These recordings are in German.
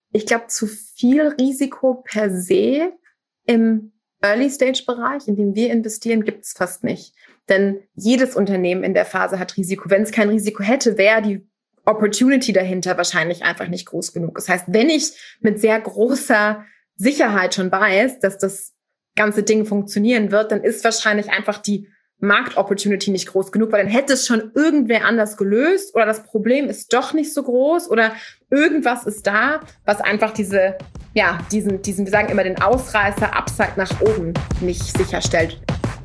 ich glaube, zu viel Risiko per se im Early-Stage-Bereich, in dem wir investieren, gibt es fast nicht. Denn jedes Unternehmen in der Phase hat Risiko. Wenn es kein Risiko hätte, wäre die Opportunity dahinter wahrscheinlich einfach nicht groß genug. Das heißt, wenn ich mit sehr großer Sicherheit schon weiß, dass das ganze Ding funktionieren wird, dann ist wahrscheinlich einfach die Markt-Opportunity nicht groß genug, weil dann hätte es schon irgendwer anders gelöst oder das Problem ist doch nicht so groß oder irgendwas ist da, was einfach diesen, wir sagen immer den Ausreißer, Upside nach oben nicht sicherstellt.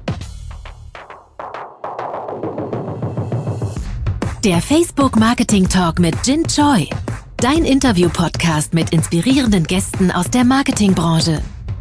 Der Facebook Marketing Talk mit Jin Choi. Dein Interview-Podcast mit inspirierenden Gästen aus der Marketingbranche.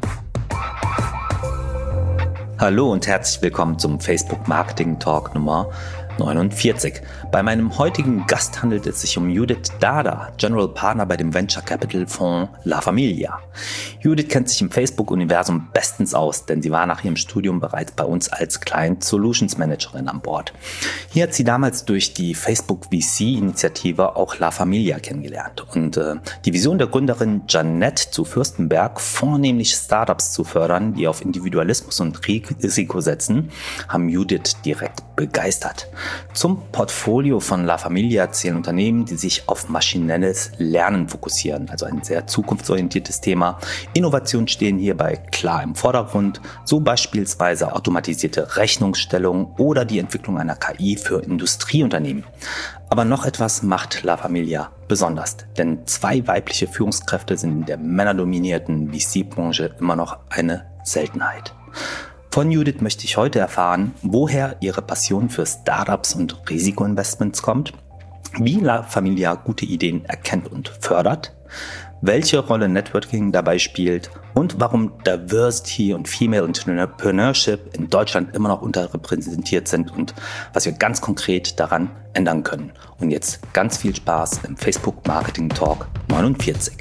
Hallo und herzlich willkommen zum Facebook Marketing Talk Nummer 49. Bei meinem heutigen Gast handelt es sich um Judith Dada, General Partner bei dem Venture Capital Fonds La Familia. Judith kennt sich im Facebook-Universum bestens aus, denn sie war nach ihrem Studium bereits bei uns als Client Solutions Managerin an Bord. Hier hat sie damals durch die Facebook VC-Initiative auch La Familia kennengelernt. Und die Vision der Gründerin Janette zu Fürstenberg, vornehmlich Startups zu fördern, die auf Individualismus und Risiko setzen, haben Judith direkt begeistert. Zum Portfolio von La Familia zählen Unternehmen, die sich auf maschinelles Lernen fokussieren, also ein sehr zukunftsorientiertes Thema. Innovationen stehen hierbei klar im Vordergrund, so beispielsweise automatisierte Rechnungsstellung oder die Entwicklung einer KI für Industrieunternehmen. Aber noch etwas macht La Familia besonders, denn 2 weibliche Führungskräfte sind in der männerdominierten VC-Branche immer noch eine Seltenheit. Von Judith möchte ich heute erfahren, woher ihre Passion für Startups und Risikoinvestments kommt, wie La Familia gute Ideen erkennt und fördert, welche Rolle Networking dabei spielt und warum Diversity und Female Entrepreneurship in Deutschland immer noch unterrepräsentiert sind und was wir ganz konkret daran ändern können. Und jetzt ganz viel Spaß im Facebook Marketing Talk 49.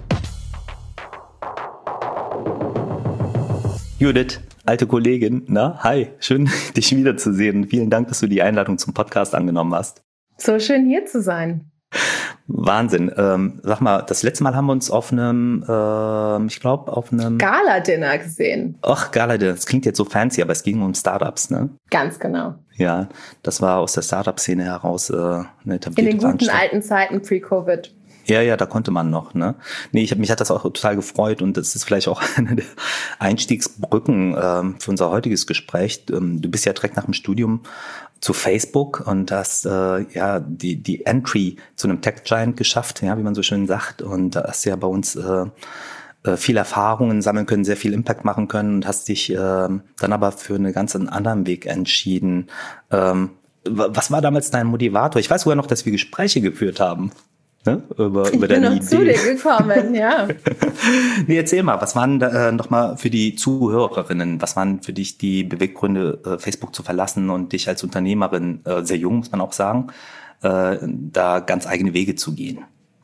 Judith, alte Kollegin, na, hi, schön dich wiederzusehen. Vielen Dank, dass du die Einladung zum Podcast angenommen hast. So schön hier zu sein. Wahnsinn. Sag mal, das letzte Mal haben wir uns auf einem Gala-Dinner gesehen. Ach, Gala-Dinner, das klingt jetzt so fancy, aber es ging um Startups, ne? Ganz genau. Ja, das war aus der Startup-Szene heraus eine etablierte In den guten Veranstaltung. alten Zeiten pre-Covid. Ja, da konnte man noch, ne? Nee, mich hat das auch total gefreut und das ist vielleicht auch eine der Einstiegsbrücken für unser heutiges Gespräch. Du bist ja direkt nach dem Studium zu Facebook und hast die Entry zu einem Tech-Giant geschafft, ja, wie man so schön sagt, und da hast du ja bei uns viel Erfahrungen sammeln können, sehr viel Impact machen können und hast dich dann aber für einen ganz anderen Weg entschieden. Was war damals dein Motivator? Ich weiß sogar noch, dass wir Gespräche geführt haben. Ne? Über ich bin deine noch Idee. zu dir gekommen, ja. Nee, erzähl mal, was waren nochmal für die Zuhörerinnen, was waren für dich die Beweggründe, Facebook zu verlassen und dich als Unternehmerin, sehr jung muss man auch sagen, da ganz eigene Wege zu gehen?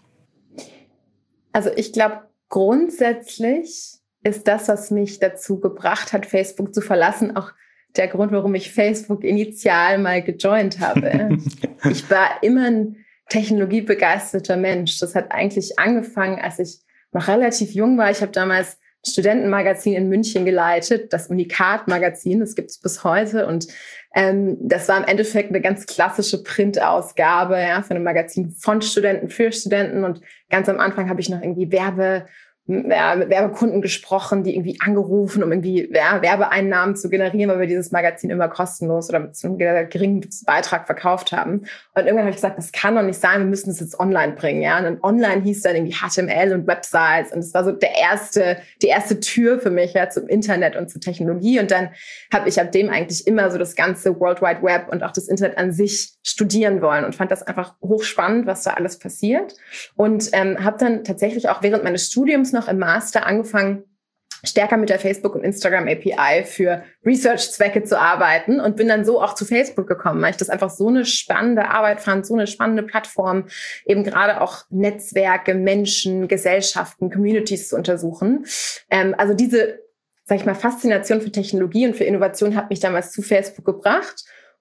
Also ich glaube, grundsätzlich ist das, was mich dazu gebracht hat, Facebook zu verlassen, auch der Grund, warum ich Facebook initial mal gejoint habe. Ich war immer ein technologiebegeisterter Mensch. Das hat eigentlich angefangen, als ich noch relativ jung war. Ich habe damals ein Studentenmagazin in München geleitet, das Unikat-Magazin, das gibt es bis heute. Und das war im Endeffekt eine ganz klassische Printausgabe, ja, von einem Magazin von Studenten für Studenten. Und ganz am Anfang habe ich noch irgendwie mit Werbekunden gesprochen, die irgendwie angerufen, um irgendwie Werbeeinnahmen zu generieren, weil wir dieses Magazin immer kostenlos oder mit so einem geringen Beitrag verkauft haben. Und irgendwann habe ich gesagt, das kann doch nicht sein, wir müssen das jetzt online bringen. Ja? Und dann online hieß dann irgendwie HTML und Websites. Und das war so die erste Tür für mich, ja, zum Internet und zur Technologie. Und dann habe ich ab dem eigentlich immer so das ganze World Wide Web und auch das Internet an sich studieren wollen und fand das einfach hochspannend, was da alles passiert. Und habe dann tatsächlich auch während meines Studiums noch im Master angefangen, stärker mit der Facebook- und Instagram-API für Research-Zwecke zu arbeiten und bin dann so auch zu Facebook gekommen, weil ich das einfach so eine spannende Arbeit fand, so eine spannende Plattform, eben gerade auch Netzwerke, Menschen, Gesellschaften, Communities zu untersuchen. Also diese, sag ich mal, Faszination für Technologie und für Innovation hat mich damals zu Facebook gebracht.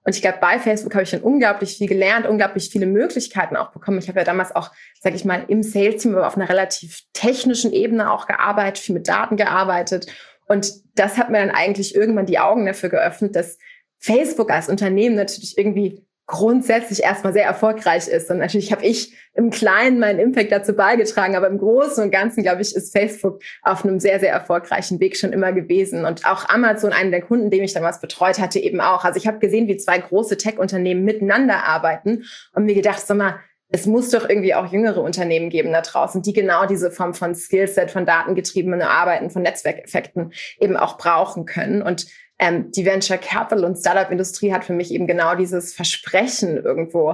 Und ich glaube, bei Facebook habe ich dann unglaublich viel gelernt, unglaublich viele Möglichkeiten auch bekommen. Ich habe ja damals auch, sage ich mal, im Sales-Team auf einer relativ technischen Ebene auch gearbeitet, viel mit Daten gearbeitet. Und das hat mir dann eigentlich irgendwann die Augen dafür geöffnet, dass Facebook als Unternehmen natürlich irgendwie grundsätzlich erstmal sehr erfolgreich ist. Und natürlich habe ich im Kleinen meinen Impact dazu beigetragen, aber im Großen und Ganzen, glaube ich, ist Facebook auf einem sehr, sehr erfolgreichen Weg schon immer gewesen. Und auch Amazon, einen der Kunden, den ich damals betreut hatte, eben auch. Also ich habe gesehen, wie zwei große Tech-Unternehmen miteinander arbeiten und mir gedacht, sag mal, es muss doch irgendwie auch jüngere Unternehmen geben da draußen, die genau diese Form von Skillset, von datengetriebenen Arbeiten, von Netzwerkeffekten eben auch brauchen können. Und die Venture Capital und Startup-Industrie hat für mich eben genau dieses Versprechen irgendwo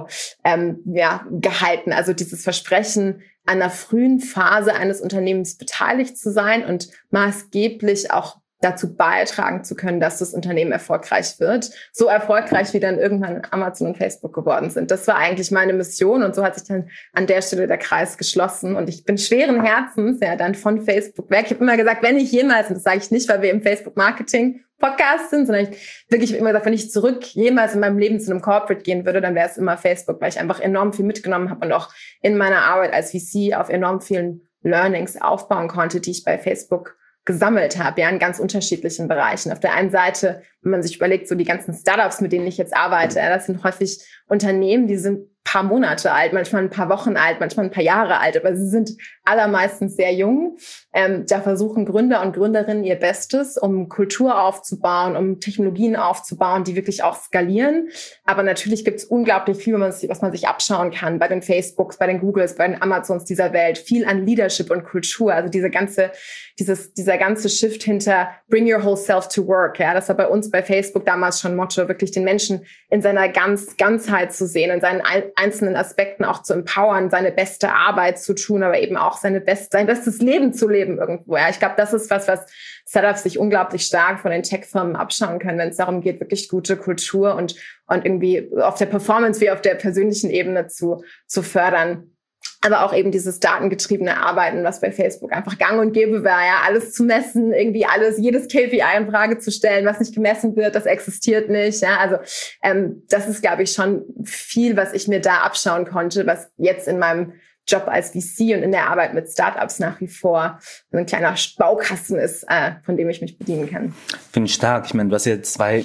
gehalten. Also dieses Versprechen, an einer frühen Phase eines Unternehmens beteiligt zu sein und maßgeblich auch dazu beitragen zu können, dass das Unternehmen erfolgreich wird. So erfolgreich, wie dann irgendwann Amazon und Facebook geworden sind. Das war eigentlich meine Mission und so hat sich dann an der Stelle der Kreis geschlossen. Und ich bin schweren Herzens dann von Facebook weg. Ich habe immer gesagt, wenn ich jemals, und das sage ich nicht, weil wir im Facebook-Marketing-Podcast sind, sondern ich wirklich immer gesagt, wenn ich jemals in meinem Leben zu einem Corporate gehen würde, dann wäre es immer Facebook, weil ich einfach enorm viel mitgenommen habe und auch in meiner Arbeit als VC auf enorm vielen Learnings aufbauen konnte, die ich bei Facebook gesammelt habe, in ganz unterschiedlichen Bereichen. Auf der einen Seite, wenn man sich überlegt, so die ganzen Startups, mit denen ich jetzt arbeite, das sind häufig Unternehmen, die sind ein paar Monate alt, manchmal ein paar Wochen alt, manchmal ein paar Jahre alt, aber sie sind allermeistens sehr jung. Da versuchen Gründer und Gründerinnen ihr Bestes, um Kultur aufzubauen, um Technologien aufzubauen, die wirklich auch skalieren. Aber natürlich gibt es unglaublich viel, was man sich abschauen kann bei den Facebooks, bei den Googles, bei den Amazons dieser Welt. Viel an Leadership und Kultur. Also dieser ganze Shift hinter Bring your whole self to work. Ja, das war bei uns bei Facebook damals schon Motto, wirklich den Menschen in seiner Ganzheit zu sehen, in seinen einzelnen Aspekten auch zu empowern, seine beste Arbeit zu tun, aber eben auch sein bestes Leben zu leben irgendwo. Ja, ich glaube, das ist was Startups sich unglaublich stark von den Tech-Firmen abschauen können, wenn es darum geht, wirklich gute Kultur und irgendwie auf der Performance wie auf der persönlichen Ebene zu fördern. Aber auch eben dieses datengetriebene Arbeiten, was bei Facebook einfach gang und gäbe war, alles zu messen, irgendwie jedes KPI in Frage zu stellen, was nicht gemessen wird, das existiert nicht. Ja, also das ist, glaube ich, schon viel, was ich mir da abschauen konnte, was jetzt in meinem Job als VC und in der Arbeit mit Startups nach wie vor ein kleiner Baukasten ist, von dem ich mich bedienen kann. Finde ich stark. Ich meine, du hast ja zwei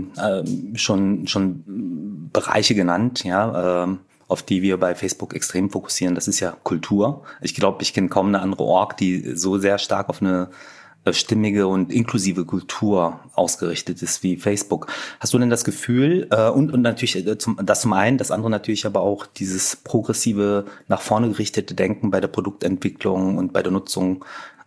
schon Bereiche genannt, auf die wir bei Facebook extrem fokussieren. Das ist ja Kultur. Ich glaube, ich kenne kaum eine andere Org, die so sehr stark auf eine stimmige und inklusive Kultur ausgerichtet ist wie Facebook. Hast du denn das Gefühl, und natürlich das zum einen, das andere natürlich aber auch dieses progressive, nach vorne gerichtete Denken bei der Produktentwicklung und bei der Nutzung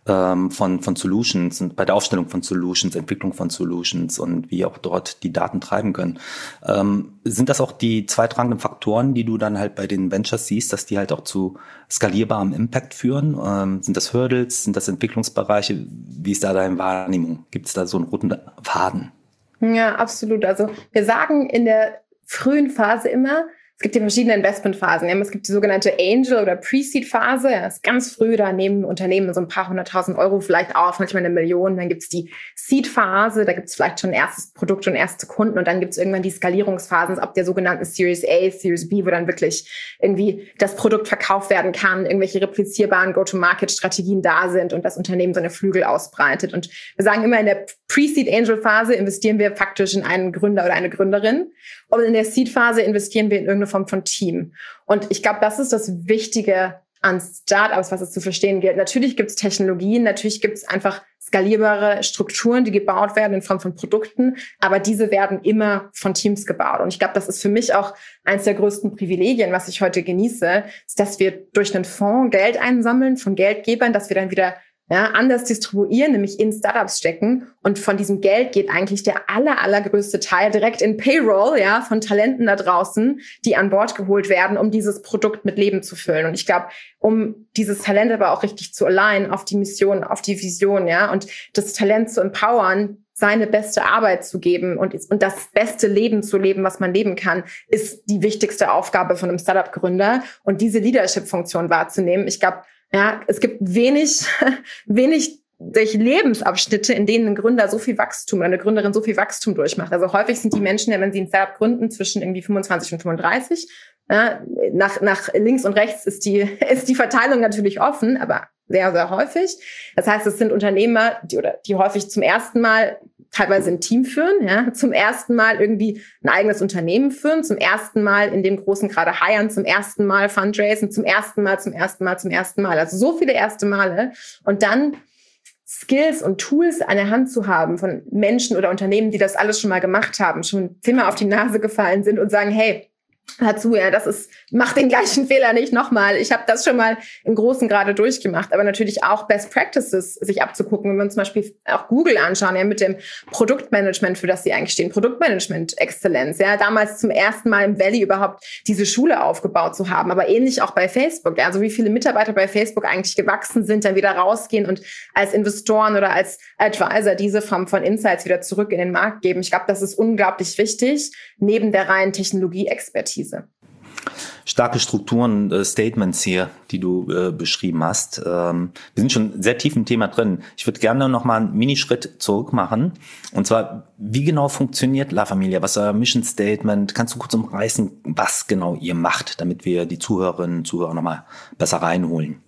von Solutions und bei der Aufstellung von Solutions, Entwicklung von Solutions und wie auch dort die Daten treiben können. Sind das auch die zweitrangenden Faktoren, die du dann halt bei den Ventures siehst, dass die halt auch zu skalierbarem Impact führen? Sind das Hurdles? Sind das Entwicklungsbereiche? Wie ist da deine Wahrnehmung? Gibt es da so einen roten Faden? Ja, absolut. Also wir sagen in der frühen Phase immer, es gibt ja verschiedene Investmentphasen. Es gibt die sogenannte Angel- oder Pre-Seed-Phase. Das ist ganz früh, da nehmen Unternehmen so ein paar 100.000 Euro vielleicht auf, manchmal 1 Million. Dann gibt es die Seed-Phase, da gibt es vielleicht schon ein erstes Produkt und erste Kunden. Und dann gibt es irgendwann die Skalierungsphasen ab der sogenannten Series A, Series B, wo dann wirklich irgendwie das Produkt verkauft werden kann, irgendwelche replizierbaren Go-to-Market-Strategien da sind und das Unternehmen seine Flügel ausbreitet. Und wir sagen immer, in der Pre-Seed-Angel-Phase investieren wir faktisch in einen Gründer oder eine Gründerin. Und in der Seed-Phase investieren wir in irgendeine Form von Team. Und ich glaube, das ist das Wichtige an Startups, was es zu verstehen gilt. Natürlich gibt es Technologien, natürlich gibt es einfach skalierbare Strukturen, die gebaut werden in Form von Produkten, aber diese werden immer von Teams gebaut. Und ich glaube, das ist für mich auch eines der größten Privilegien, was ich heute genieße, ist, dass wir durch einen Fonds Geld einsammeln von Geldgebern, dass wir dann wieder anders distribuieren, nämlich in Startups stecken. Und von diesem Geld geht eigentlich der allergrößte Teil direkt in Payroll, von Talenten da draußen, die an Bord geholt werden, um dieses Produkt mit Leben zu füllen. Und ich glaube, um dieses Talent aber auch richtig zu alignen auf die Mission, auf die Vision, und das Talent zu empowern, seine beste Arbeit zu geben und das beste Leben zu leben, was man leben kann, ist die wichtigste Aufgabe von einem Startup-Gründer. Und diese Leadership-Funktion wahrzunehmen, ich glaube, es gibt wenig durch Lebensabschnitte, in denen ein Gründer so viel Wachstum oder eine Gründerin so viel Wachstum durchmacht. Also häufig sind die Menschen, wenn sie ein Startup gründen, zwischen irgendwie 25 und 35. Nach links und rechts ist die Verteilung natürlich offen, aber sehr, sehr häufig. Das heißt, es sind Unternehmer, die häufig zum ersten Mal teilweise ein Team führen, zum ersten Mal irgendwie ein eigenes Unternehmen führen, zum ersten Mal in dem Großen gerade hiren, zum ersten Mal fundraisen, zum ersten Mal. Also so viele erste Male. Und dann Skills und Tools an der Hand zu haben von Menschen oder Unternehmen, die das alles schon mal gemacht haben, schon 10-mal auf die Nase gefallen sind und sagen, hey, dazu, mach den gleichen Fehler nicht nochmal. Ich habe das schon mal im großen Grade durchgemacht, aber natürlich auch Best Practices sich abzugucken, wenn wir uns zum Beispiel auch Google anschauen, mit dem Produktmanagement, für das sie eigentlich stehen, Produktmanagement-Exzellenz, damals zum ersten Mal im Valley überhaupt diese Schule aufgebaut zu haben, aber ähnlich auch bei Facebook, also wie viele Mitarbeiter bei Facebook eigentlich gewachsen sind, dann wieder rausgehen und als Investoren oder als Advisor diese Form von Insights wieder zurück in den Markt geben. Ich glaube, das ist unglaublich wichtig, neben der reinen Technologie-Expertise. Starke Strukturen, Statements hier, die du beschrieben hast. Wir sind schon sehr tief im Thema drin. Ich würde gerne noch mal einen Minischritt zurück machen. Und zwar, wie genau funktioniert La Familia? Was ist euer Mission Statement? Kannst du kurz umreißen, was genau ihr macht, damit wir die Zuhörerinnen und Zuhörer noch mal besser reinholen?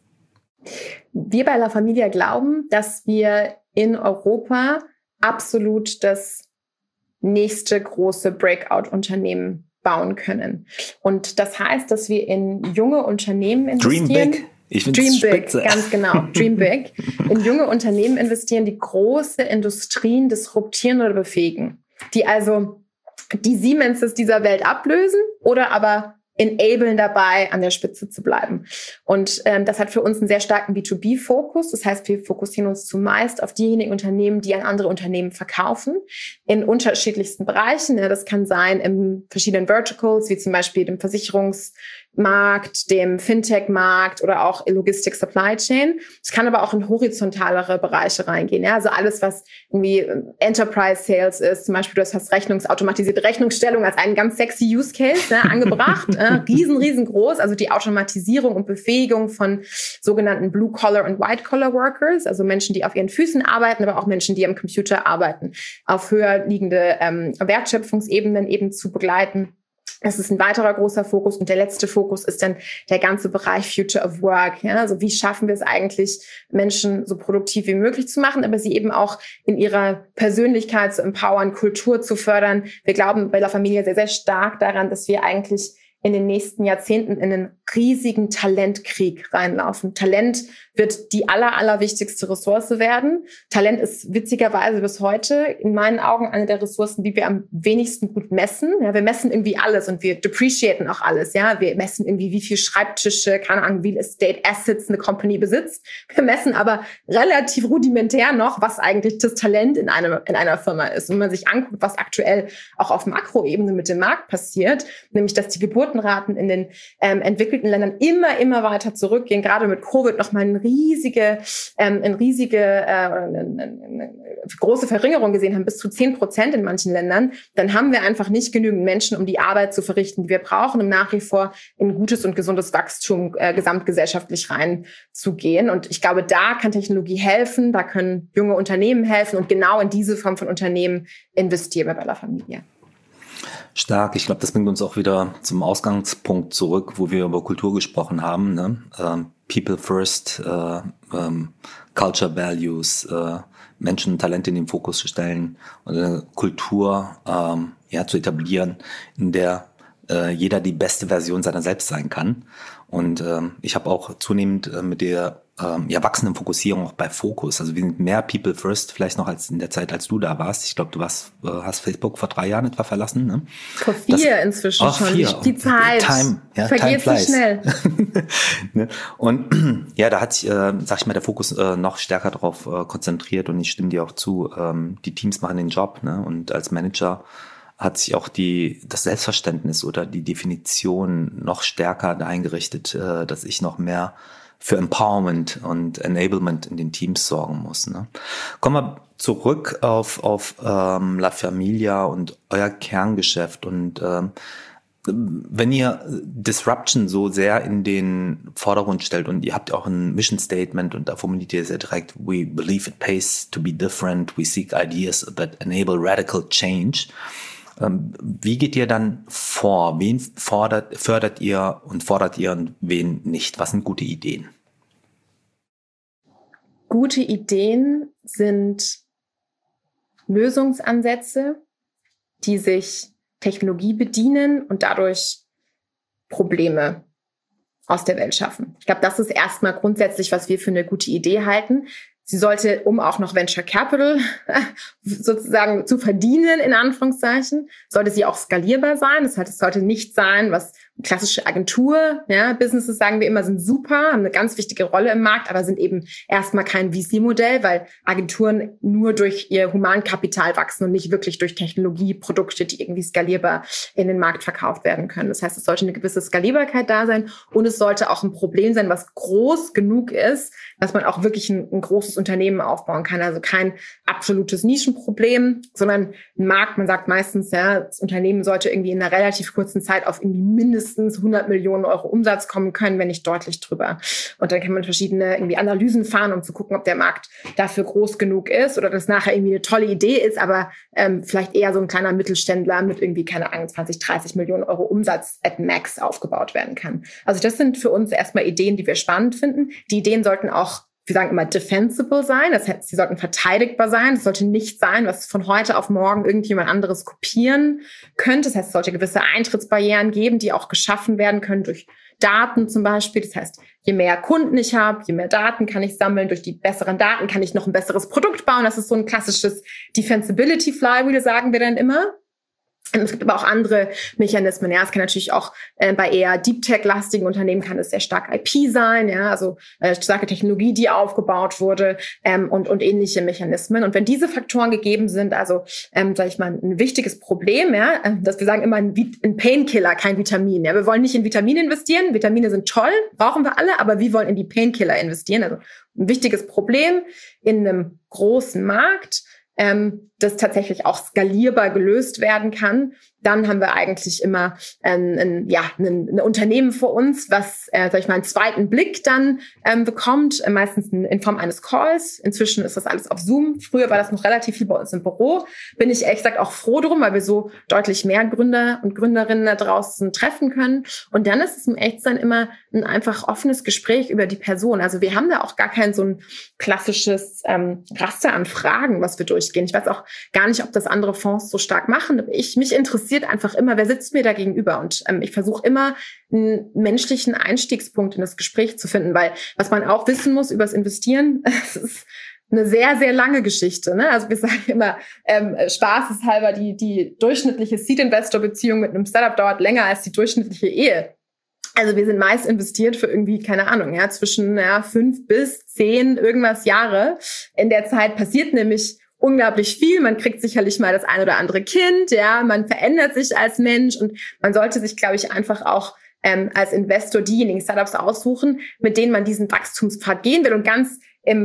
Wir bei La Familia glauben, dass wir in Europa absolut das nächste große Breakout-Unternehmen bauen können. Und das heißt, dass wir in junge Unternehmen investieren. Dream big. Ich finde Dream big, spitze. ganz genau. Dream big. In junge Unternehmen investieren, die große Industrien disruptieren oder befähigen. Die also die Siemenses dieser Welt ablösen oder aber enablen dabei, an der Spitze zu bleiben. Und das hat für uns einen sehr starken B2B-Fokus. Das heißt, wir fokussieren uns zumeist auf diejenigen Unternehmen, die an andere Unternehmen verkaufen, in unterschiedlichsten Bereichen. Das kann sein in verschiedenen Verticals, wie zum Beispiel dem Versicherungsmarkt, dem Fintech-Markt oder auch in Logistik Supply Chain. Es kann aber auch in horizontalere Bereiche reingehen. Also alles, was irgendwie Enterprise Sales ist. Zum Beispiel, du hast automatisierte Rechnungsstellung als einen ganz sexy Use Case angebracht. Riesengroß, also die Automatisierung und Befähigung von sogenannten Blue-Collar- und White-Collar-Workers, also Menschen, die auf ihren Füßen arbeiten, aber auch Menschen, die am Computer arbeiten, auf höher liegende Wertschöpfungsebenen eben zu begleiten. Das ist ein weiterer großer Fokus. Und der letzte Fokus ist dann der ganze Bereich Future of Work. Also wie schaffen wir es eigentlich, Menschen so produktiv wie möglich zu machen, aber sie eben auch in ihrer Persönlichkeit zu empowern, Kultur zu fördern. Wir glauben bei La Familia sehr, sehr stark daran, dass wir eigentlich in den nächsten Jahrzehnten in einen riesigen Talentkrieg reinlaufen. Talent wird die allerwichtigste Ressource werden. Talent ist witzigerweise bis heute in meinen Augen eine der Ressourcen, die wir am wenigsten gut messen. Ja, wir messen irgendwie alles und wir depreciaten auch alles. Ja, wir messen irgendwie, wie viel Schreibtische, keine Ahnung, Real Estate Assets eine Company besitzt. Wir messen aber relativ rudimentär noch, was eigentlich das Talent in einer Firma ist. Und wenn man sich anguckt, was aktuell auch auf Makroebene mit dem Markt passiert, nämlich, dass die Geburtenraten in den entwickelten Ländern immer weiter zurückgehen, gerade mit Covid nochmal eine große Verringerung gesehen haben, bis zu 10% in manchen Ländern, dann haben wir einfach nicht genügend Menschen, um die Arbeit zu verrichten, die wir brauchen, um nach wie vor in gutes und gesundes Wachstum gesamtgesellschaftlich reinzugehen. Und ich glaube, da kann Technologie helfen, da können junge Unternehmen helfen und genau in diese Form von Unternehmen investieren wir bei La Familia. Stark. Ich glaube, das bringt uns auch wieder zum Ausgangspunkt zurück, wo wir über Kultur gesprochen haben. Ne? People first, Culture Values, Menschen und Talente in den Fokus zu stellen und eine Kultur zu etablieren, in der jeder die beste Version seiner selbst sein kann. Und ich habe auch zunehmend mit der wachsenden Fokussierung auch bei Fokus. Also wir sind mehr People First vielleicht noch als in der Zeit, als du da warst. Ich glaube, du hast Facebook vor 3 Jahren etwa verlassen. Ne? Vor 4 inzwischen schon. 4. Die Zeit vergeht so schnell. Ne? Und da hat sich, sag ich mal, der Fokus noch stärker darauf konzentriert. Und ich stimme dir auch zu, die Teams machen den Job. Ne? Und als Manager hat sich auch das Selbstverständnis oder die Definition noch stärker eingerichtet, dass ich noch mehr für Empowerment und Enablement in den Teams sorgen muss. Ne? Kommen wir zurück auf La Familia und euer Kerngeschäft. Und wenn ihr Disruption so sehr in den Vordergrund stellt und ihr habt auch ein Mission Statement und da formuliert ihr sehr direkt, we believe it pays to be different, we seek ideas that enable radical change. Wie geht ihr dann vor? Wen fördert ihr und wen nicht? Was sind gute Ideen? Gute Ideen sind Lösungsansätze, die sich Technologie bedienen und dadurch Probleme aus der Welt schaffen. Ich glaube, das ist erstmal grundsätzlich, was wir für eine gute Idee halten. Sie sollte, um auch noch Venture Capital sozusagen zu verdienen, in Anführungszeichen, sollte sie auch skalierbar sein. Das heißt, es sollte nicht sein, was klassische Agentur, ja, Businesses, sagen wir immer, sind super, haben eine ganz wichtige Rolle im Markt, aber sind eben erstmal kein VC-Modell, weil Agenturen nur durch ihr Humankapital wachsen und nicht wirklich durch Technologieprodukte, die irgendwie skalierbar in den Markt verkauft werden können. Das heißt, es sollte eine gewisse Skalierbarkeit da sein und es sollte auch ein Problem sein, was groß genug ist, dass man auch wirklich ein großes Unternehmen aufbauen kann. Also kein absolutes Nischenproblem, sondern ein Markt, man sagt meistens, ja, das Unternehmen sollte irgendwie in einer relativ kurzen Zeit auf irgendwie mindestens 100 Millionen Euro Umsatz kommen können, wenn nicht deutlich drüber. Und dann kann man verschiedene irgendwie Analysen fahren, um zu gucken, ob der Markt dafür groß genug ist oder das nachher irgendwie eine tolle Idee ist, aber vielleicht eher so ein kleiner Mittelständler mit irgendwie, keine Ahnung, 20, 30 Millionen Euro Umsatz at max aufgebaut werden kann. Also das sind für uns erstmal Ideen, die wir spannend finden. Die Ideen sollten auch, wir sagen immer, defensible sein. Das heißt, sie sollten verteidigbar sein. Es sollte nicht sein, was von heute auf morgen irgendjemand anderes kopieren könnte. Das heißt, es sollte gewisse Eintrittsbarrieren geben, die auch geschaffen werden können durch Daten zum Beispiel. Das heißt, je mehr Kunden ich habe, je mehr Daten kann ich sammeln. Durch die besseren Daten kann ich noch ein besseres Produkt bauen. Das ist so ein klassisches Defensibility Flywheel, sagen wir dann immer. Es gibt aber auch andere Mechanismen. Ja, es kann natürlich auch bei eher Deep Tech-lastigen Unternehmen kann es sehr stark IP sein, ja, also starke Technologie, die aufgebaut wurde und ähnliche Mechanismen. Und wenn diese Faktoren gegeben sind, also sage ich mal, ein wichtiges Problem, ja, dass wir sagen immer ein Painkiller, kein Vitamin. Ja, wir wollen nicht in Vitamine investieren. Vitamine sind toll, brauchen wir alle, aber wir wollen in die Painkiller investieren. Also ein wichtiges Problem in einem großen Markt, das tatsächlich auch skalierbar gelöst werden kann, dann haben wir eigentlich immer ein Unternehmen vor uns, was, sag ich mal, einen zweiten Blick dann bekommt, meistens in Form eines Calls. Inzwischen ist das alles auf Zoom. Früher war das noch relativ viel bei uns im Büro. Bin ich ehrlich gesagt auch froh drum, weil wir so deutlich mehr Gründer und Gründerinnen da draußen treffen können. Und dann ist es im Echtsein immer ein einfach offenes Gespräch über die Person. Also wir haben da auch gar kein so ein klassisches Raster an Fragen, was wir durchgehen. Ich weiß auch gar nicht, ob das andere Fonds so stark machen. Mich interessiert einfach immer, wer sitzt mir da gegenüber? Und ich versuche immer, einen menschlichen Einstiegspunkt in das Gespräch zu finden, weil was man auch wissen muss über das Investieren, es ist eine sehr, sehr lange Geschichte. Ne? Also wir sagen immer, spaßeshalber, die durchschnittliche Seed-Investor-Beziehung mit einem Startup dauert länger als die durchschnittliche Ehe. Also wir sind meist investiert für irgendwie, keine Ahnung, ja, zwischen 5 bis 10 irgendwas Jahre. In der Zeit passiert nämlich unglaublich viel. Man kriegt sicherlich mal das ein oder andere Kind, ja, man verändert sich als Mensch und man sollte sich, glaube ich, einfach auch als Investor diejenigen Startups aussuchen, mit denen man diesen Wachstumspfad gehen will. Und ganz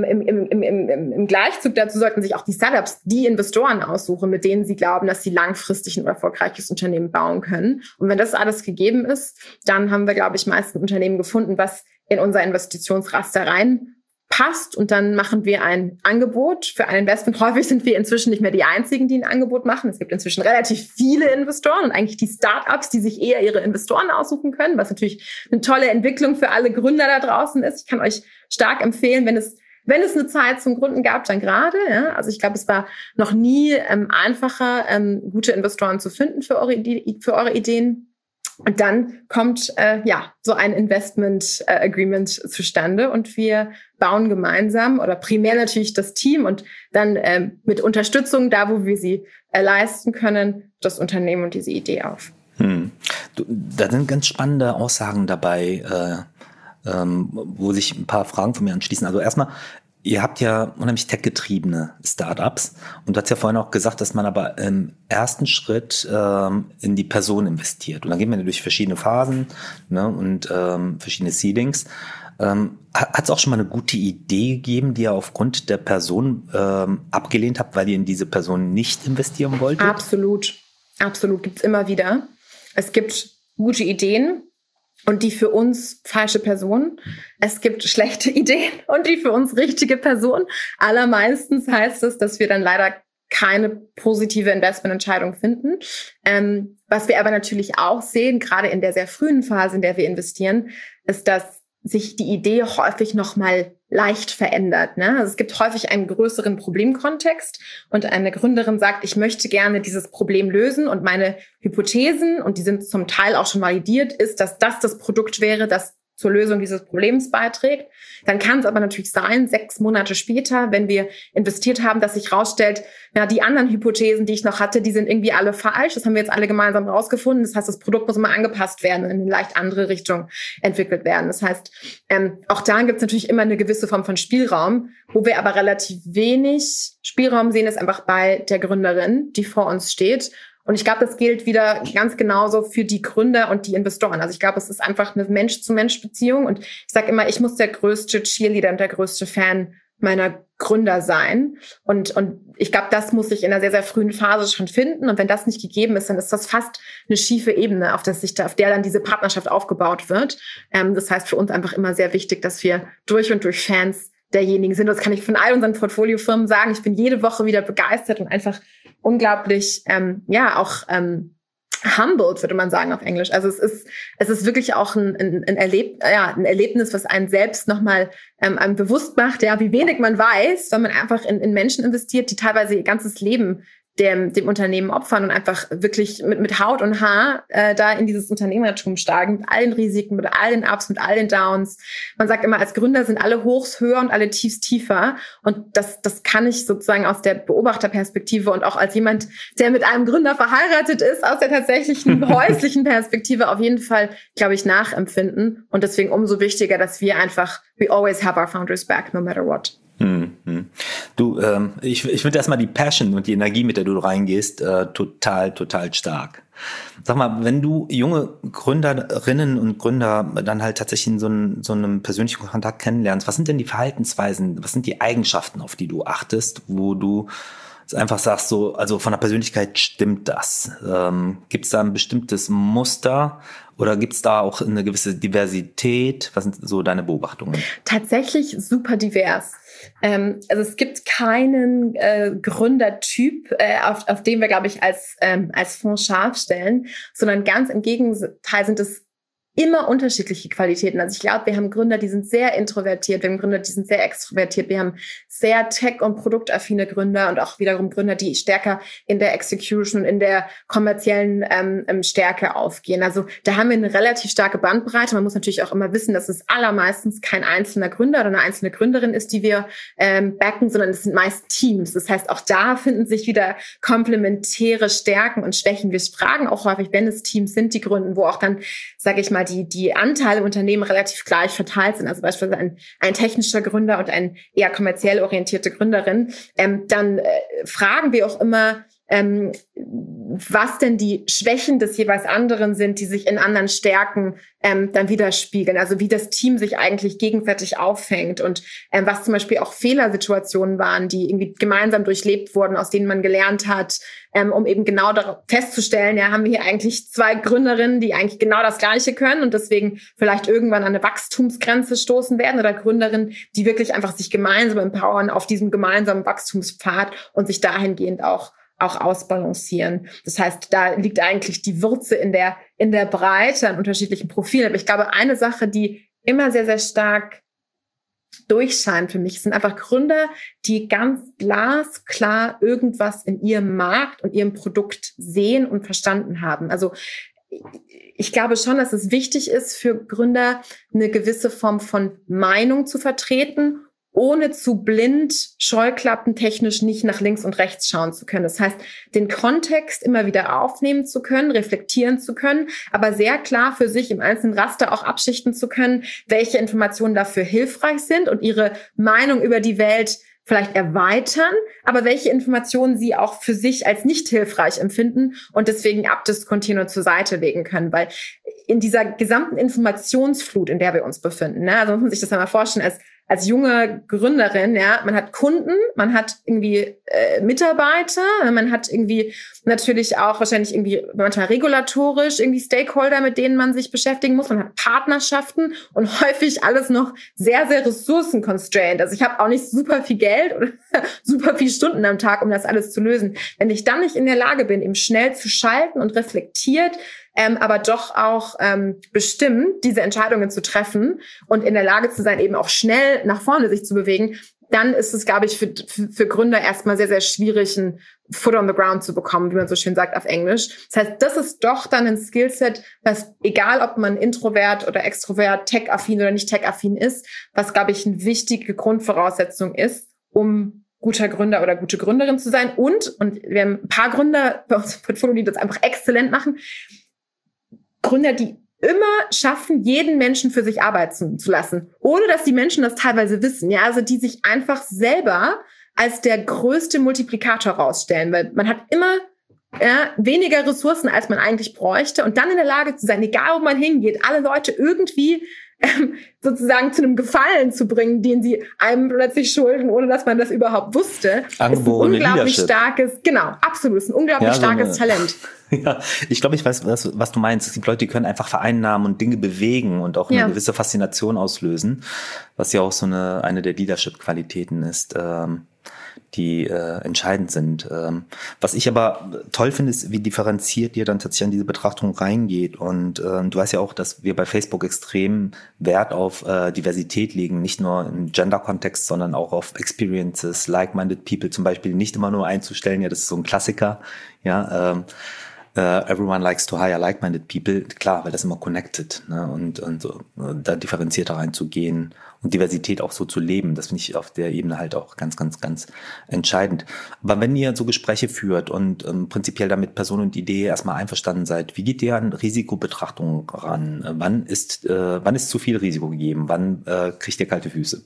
im Gleichzug dazu sollten sich auch die Startups die Investoren aussuchen, mit denen sie glauben, dass sie langfristig ein erfolgreiches Unternehmen bauen können. Und wenn das alles gegeben ist, dann haben wir, glaube ich, meist ein Unternehmen gefunden, was in unser Investitionsraster reinpasst. Und dann machen wir ein Angebot für ein Investment. Häufig sind wir inzwischen nicht mehr die Einzigen, die ein Angebot machen. Es gibt inzwischen relativ viele Investoren und eigentlich die Startups, die sich eher ihre Investoren aussuchen können, was natürlich eine tolle Entwicklung für alle Gründer da draußen ist. Ich kann euch stark empfehlen, wenn es eine Zeit zum Gründen gab, dann gerade. Ja? Also ich glaube, es war noch nie einfacher, gute Investoren zu finden für eure Ideen. Und dann kommt so ein Investment Agreement zustande und wir bauen gemeinsam oder primär natürlich das Team und dann mit Unterstützung da, wo wir sie leisten können, das Unternehmen und diese Idee auf. Da sind ganz spannende Aussagen dabei, wo sich ein paar Fragen von mir anschließen. Also erstmal, ihr habt ja unheimlich tech-getriebene Startups und du hast ja vorhin auch gesagt, dass man aber im ersten Schritt in die Person investiert. Und dann geht man ja durch verschiedene Phasen, ne, und verschiedene Seedings. Hat es auch schon mal eine gute Idee gegeben, die ihr aufgrund der Person abgelehnt habt, weil ihr in diese Person nicht investieren wolltet? Absolut. Absolut, gibt's immer wieder. Es gibt gute Ideen und die für uns falsche Person. Es gibt schlechte Ideen und die für uns richtige Person. Allermeistens heißt es, dass wir dann leider keine positive Investmententscheidung finden. Was wir aber natürlich auch sehen, gerade in der sehr frühen Phase, in der wir investieren, ist, dass sich die Idee häufig nochmal leicht verändert. Ne? Also es gibt häufig einen größeren Problemkontext und eine Gründerin sagt, ich möchte gerne dieses Problem lösen und meine Hypothesen, und die sind zum Teil auch schon validiert, ist, dass das Produkt wäre, das zur Lösung dieses Problems beiträgt. Dann kann es aber natürlich sein, 6 Monate später, wenn wir investiert haben, dass sich rausstellt, ja, die anderen Hypothesen, die ich noch hatte, die sind irgendwie alle falsch. Das haben wir jetzt alle gemeinsam rausgefunden. Das heißt, das Produkt muss immer angepasst werden und in eine leicht andere Richtung entwickelt werden. Das heißt, auch da gibt es natürlich immer eine gewisse Form von Spielraum. Wo wir aber relativ wenig Spielraum sehen, ist einfach bei der Gründerin, die vor uns steht. Und ich glaube, das gilt wieder ganz genauso für die Gründer und die Investoren. Also ich glaube, es ist einfach eine Mensch-zu-Mensch-Beziehung. Und ich sage immer, ich muss der größte Cheerleader und der größte Fan meiner Gründer sein. Und ich glaube, das muss ich in einer sehr, sehr frühen Phase schon finden. Und wenn das nicht gegeben ist, dann ist das fast eine schiefe Ebene, auf der dann diese Partnerschaft aufgebaut wird. Das heißt für uns einfach immer sehr wichtig, dass wir durch und durch Fans derjenigen sind. Das kann ich von all unseren Portfoliofirmen sagen. Ich bin jede Woche wieder begeistert und einfach unglaublich, humbled, würde man sagen auf Englisch. Also es ist wirklich auch ein Erlebnis, was einen selbst nochmal einem bewusst macht, ja, wie wenig man weiß, wenn man einfach in Menschen investiert, die teilweise ihr ganzes Leben dem Unternehmen opfern und einfach wirklich mit Haut und Haar da in dieses Unternehmertum steigen, mit allen Risiken, mit all den Ups, mit all den Downs. Man sagt immer, als Gründer sind alle Hochs höher und alle Tiefs tiefer. Und das kann ich sozusagen aus der Beobachterperspektive und auch als jemand, der mit einem Gründer verheiratet ist, aus der tatsächlichen häuslichen Perspektive auf jeden Fall, glaube ich, nachempfinden. Und deswegen umso wichtiger, dass wir einfach, we always have our founders back, no matter what. Du, ich finde erstmal die Passion und die Energie, mit der du reingehst, total stark. Sag mal, wenn du junge Gründerinnen und Gründer dann halt tatsächlich in so einem persönlichen Kontakt kennenlernst, was sind denn die Verhaltensweisen, was sind die Eigenschaften, auf die du achtest, wo du einfach sagst, so, also von der Persönlichkeit stimmt das? Gibt es da ein bestimmtes Muster oder gibt es da auch eine gewisse Diversität? Was sind so deine Beobachtungen? Tatsächlich super divers. Also es gibt keinen Gründertyp, auf den wir, glaube ich, als Fonds scharf stellen, sondern ganz im Gegenteil sind es immer unterschiedliche Qualitäten. Also ich glaube, wir haben Gründer, die sind sehr introvertiert, wir haben Gründer, die sind sehr extrovertiert, wir haben sehr tech- und produktaffine Gründer und auch wiederum Gründer, die stärker in der Execution, in der kommerziellen Stärke aufgehen. Also da haben wir eine relativ starke Bandbreite. Man muss natürlich auch immer wissen, dass es allermeistens kein einzelner Gründer oder eine einzelne Gründerin ist, die wir backen, sondern es sind meist Teams. Das heißt, auch da finden sich wieder komplementäre Stärken und Schwächen. Wir fragen auch häufig, wenn es Teams sind, die gründen, wo auch dann, sage ich mal, die Anteile im Unternehmen relativ gleich verteilt sind, also beispielsweise ein technischer Gründer und eine eher kommerziell orientierte Gründerin, dann fragen wir auch immer, was denn die Schwächen des jeweils anderen sind, die sich in anderen Stärken dann widerspiegeln. Also wie das Team sich eigentlich gegenseitig auffängt und was zum Beispiel auch Fehlersituationen waren, die irgendwie gemeinsam durchlebt wurden, aus denen man gelernt hat, um eben genau darauf festzustellen, ja, haben wir hier eigentlich 2 Gründerinnen, die eigentlich genau das Gleiche können und deswegen vielleicht irgendwann an eine Wachstumsgrenze stoßen werden oder Gründerinnen, die wirklich einfach sich gemeinsam empowern auf diesem gemeinsamen Wachstumspfad und sich dahingehend auch ausbalancieren. Das heißt, da liegt eigentlich die Würze in der Breite an unterschiedlichen Profilen. Aber ich glaube, eine Sache, die immer sehr, sehr stark durchscheint für mich, sind einfach Gründer, die ganz glasklar irgendwas in ihrem Markt und ihrem Produkt sehen und verstanden haben. Also ich glaube schon, dass es wichtig ist für Gründer, eine gewisse Form von Meinung zu vertreten, ohne zu blind, scheuklappentechnisch nicht nach links und rechts schauen zu können. Das heißt, den Kontext immer wieder aufnehmen zu können, reflektieren zu können, aber sehr klar für sich im einzelnen Raster auch abschichten zu können, welche Informationen dafür hilfreich sind und ihre Meinung über die Welt vielleicht erweitern, aber welche Informationen sie auch für sich als nicht hilfreich empfinden und deswegen abdiskontinuierend zur Seite legen können, weil in dieser gesamten Informationsflut, in der wir uns befinden, also muss man sich das einmal vorstellen, als junge Gründerin, ja, man hat Kunden, man hat irgendwie Mitarbeiter, man hat irgendwie natürlich auch wahrscheinlich irgendwie manchmal regulatorisch irgendwie Stakeholder, mit denen man sich beschäftigen muss. Man hat Partnerschaften und häufig alles noch sehr, sehr ressourcenconstrained. Also ich habe auch nicht super viel Geld oder super viele Stunden am Tag, um das alles zu lösen. Wenn ich dann nicht in der Lage bin, eben schnell zu schalten und reflektiert, aber doch auch bestimmt diese Entscheidungen zu treffen und in der Lage zu sein, eben auch schnell nach vorne sich zu bewegen, dann ist es, glaube ich, für Gründer erstmal sehr, sehr schwierig, ein Foot on the ground zu bekommen, wie man so schön sagt auf Englisch. Das heißt, das ist doch dann ein Skillset, was, egal ob man Introvert oder Extrovert, Tech-affin oder nicht Tech-affin ist, was, glaube ich, eine wichtige Grundvoraussetzung ist, um guter Gründer oder gute Gründerin zu sein. Und wir haben ein paar Gründer bei uns im Portfolio, die das einfach exzellent machen. Gründer, die immer schaffen, jeden Menschen für sich arbeiten zu lassen, ohne dass die Menschen das teilweise wissen. Ja, also die sich einfach selber als der größte Multiplikator rausstellen, weil man hat immer weniger Ressourcen, als man eigentlich bräuchte, und dann in der Lage zu sein, egal wo man hingeht, alle Leute irgendwie sozusagen zu einem Gefallen zu bringen, den sie einem plötzlich schulden, ohne dass man das überhaupt wusste. Angeborene ist ein unglaublich Leadership. starkes, genau, absolut, ist ein unglaublich starkes Talent. Ja, ich glaube, ich weiß, was du meinst. Es gibt Leute, die können einfach vereinnahmen und Dinge bewegen und auch eine gewisse Faszination auslösen, was ja auch so eine der Leadership-Qualitäten ist, die entscheidend sind. Was ich aber toll finde, ist, wie differenziert ihr dann tatsächlich an diese Betrachtung reingeht. Und du weißt ja auch, dass wir bei Facebook extrem Wert auf Diversität legen, nicht nur im Gender-Kontext, sondern auch auf Experiences, like-minded people zum Beispiel nicht immer nur einzustellen. Ja, das ist so ein Klassiker. Ja, everyone likes to hire like-minded people. Klar, weil das immer connected, ne? Und so, da differenzierter reinzugehen und Diversität auch so zu leben, das finde ich auf der Ebene halt auch ganz, ganz, ganz entscheidend. Aber wenn ihr so Gespräche führt und prinzipiell damit Person und Idee erstmal einverstanden seid, wie geht ihr an Risikobetrachtung ran? Wann ist zu viel Risiko gegeben? Wann kriegt ihr kalte Füße?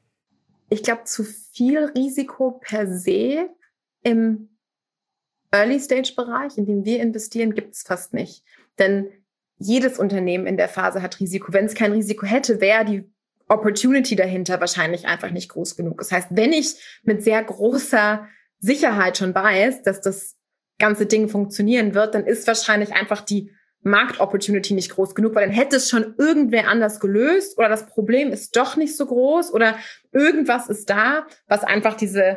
Ich glaube, zu viel Risiko per se im Early-Stage-Bereich, in dem wir investieren, gibt es fast nicht. Denn jedes Unternehmen in der Phase hat Risiko. Wenn es kein Risiko hätte, wäre die Opportunity dahinter wahrscheinlich einfach nicht groß genug. Das heißt, wenn ich mit sehr großer Sicherheit schon weiß, dass das ganze Ding funktionieren wird, dann ist wahrscheinlich einfach die Markt-Opportunity nicht groß genug, weil dann hätte es schon irgendwer anders gelöst oder das Problem ist doch nicht so groß oder irgendwas ist da, was einfach diesen,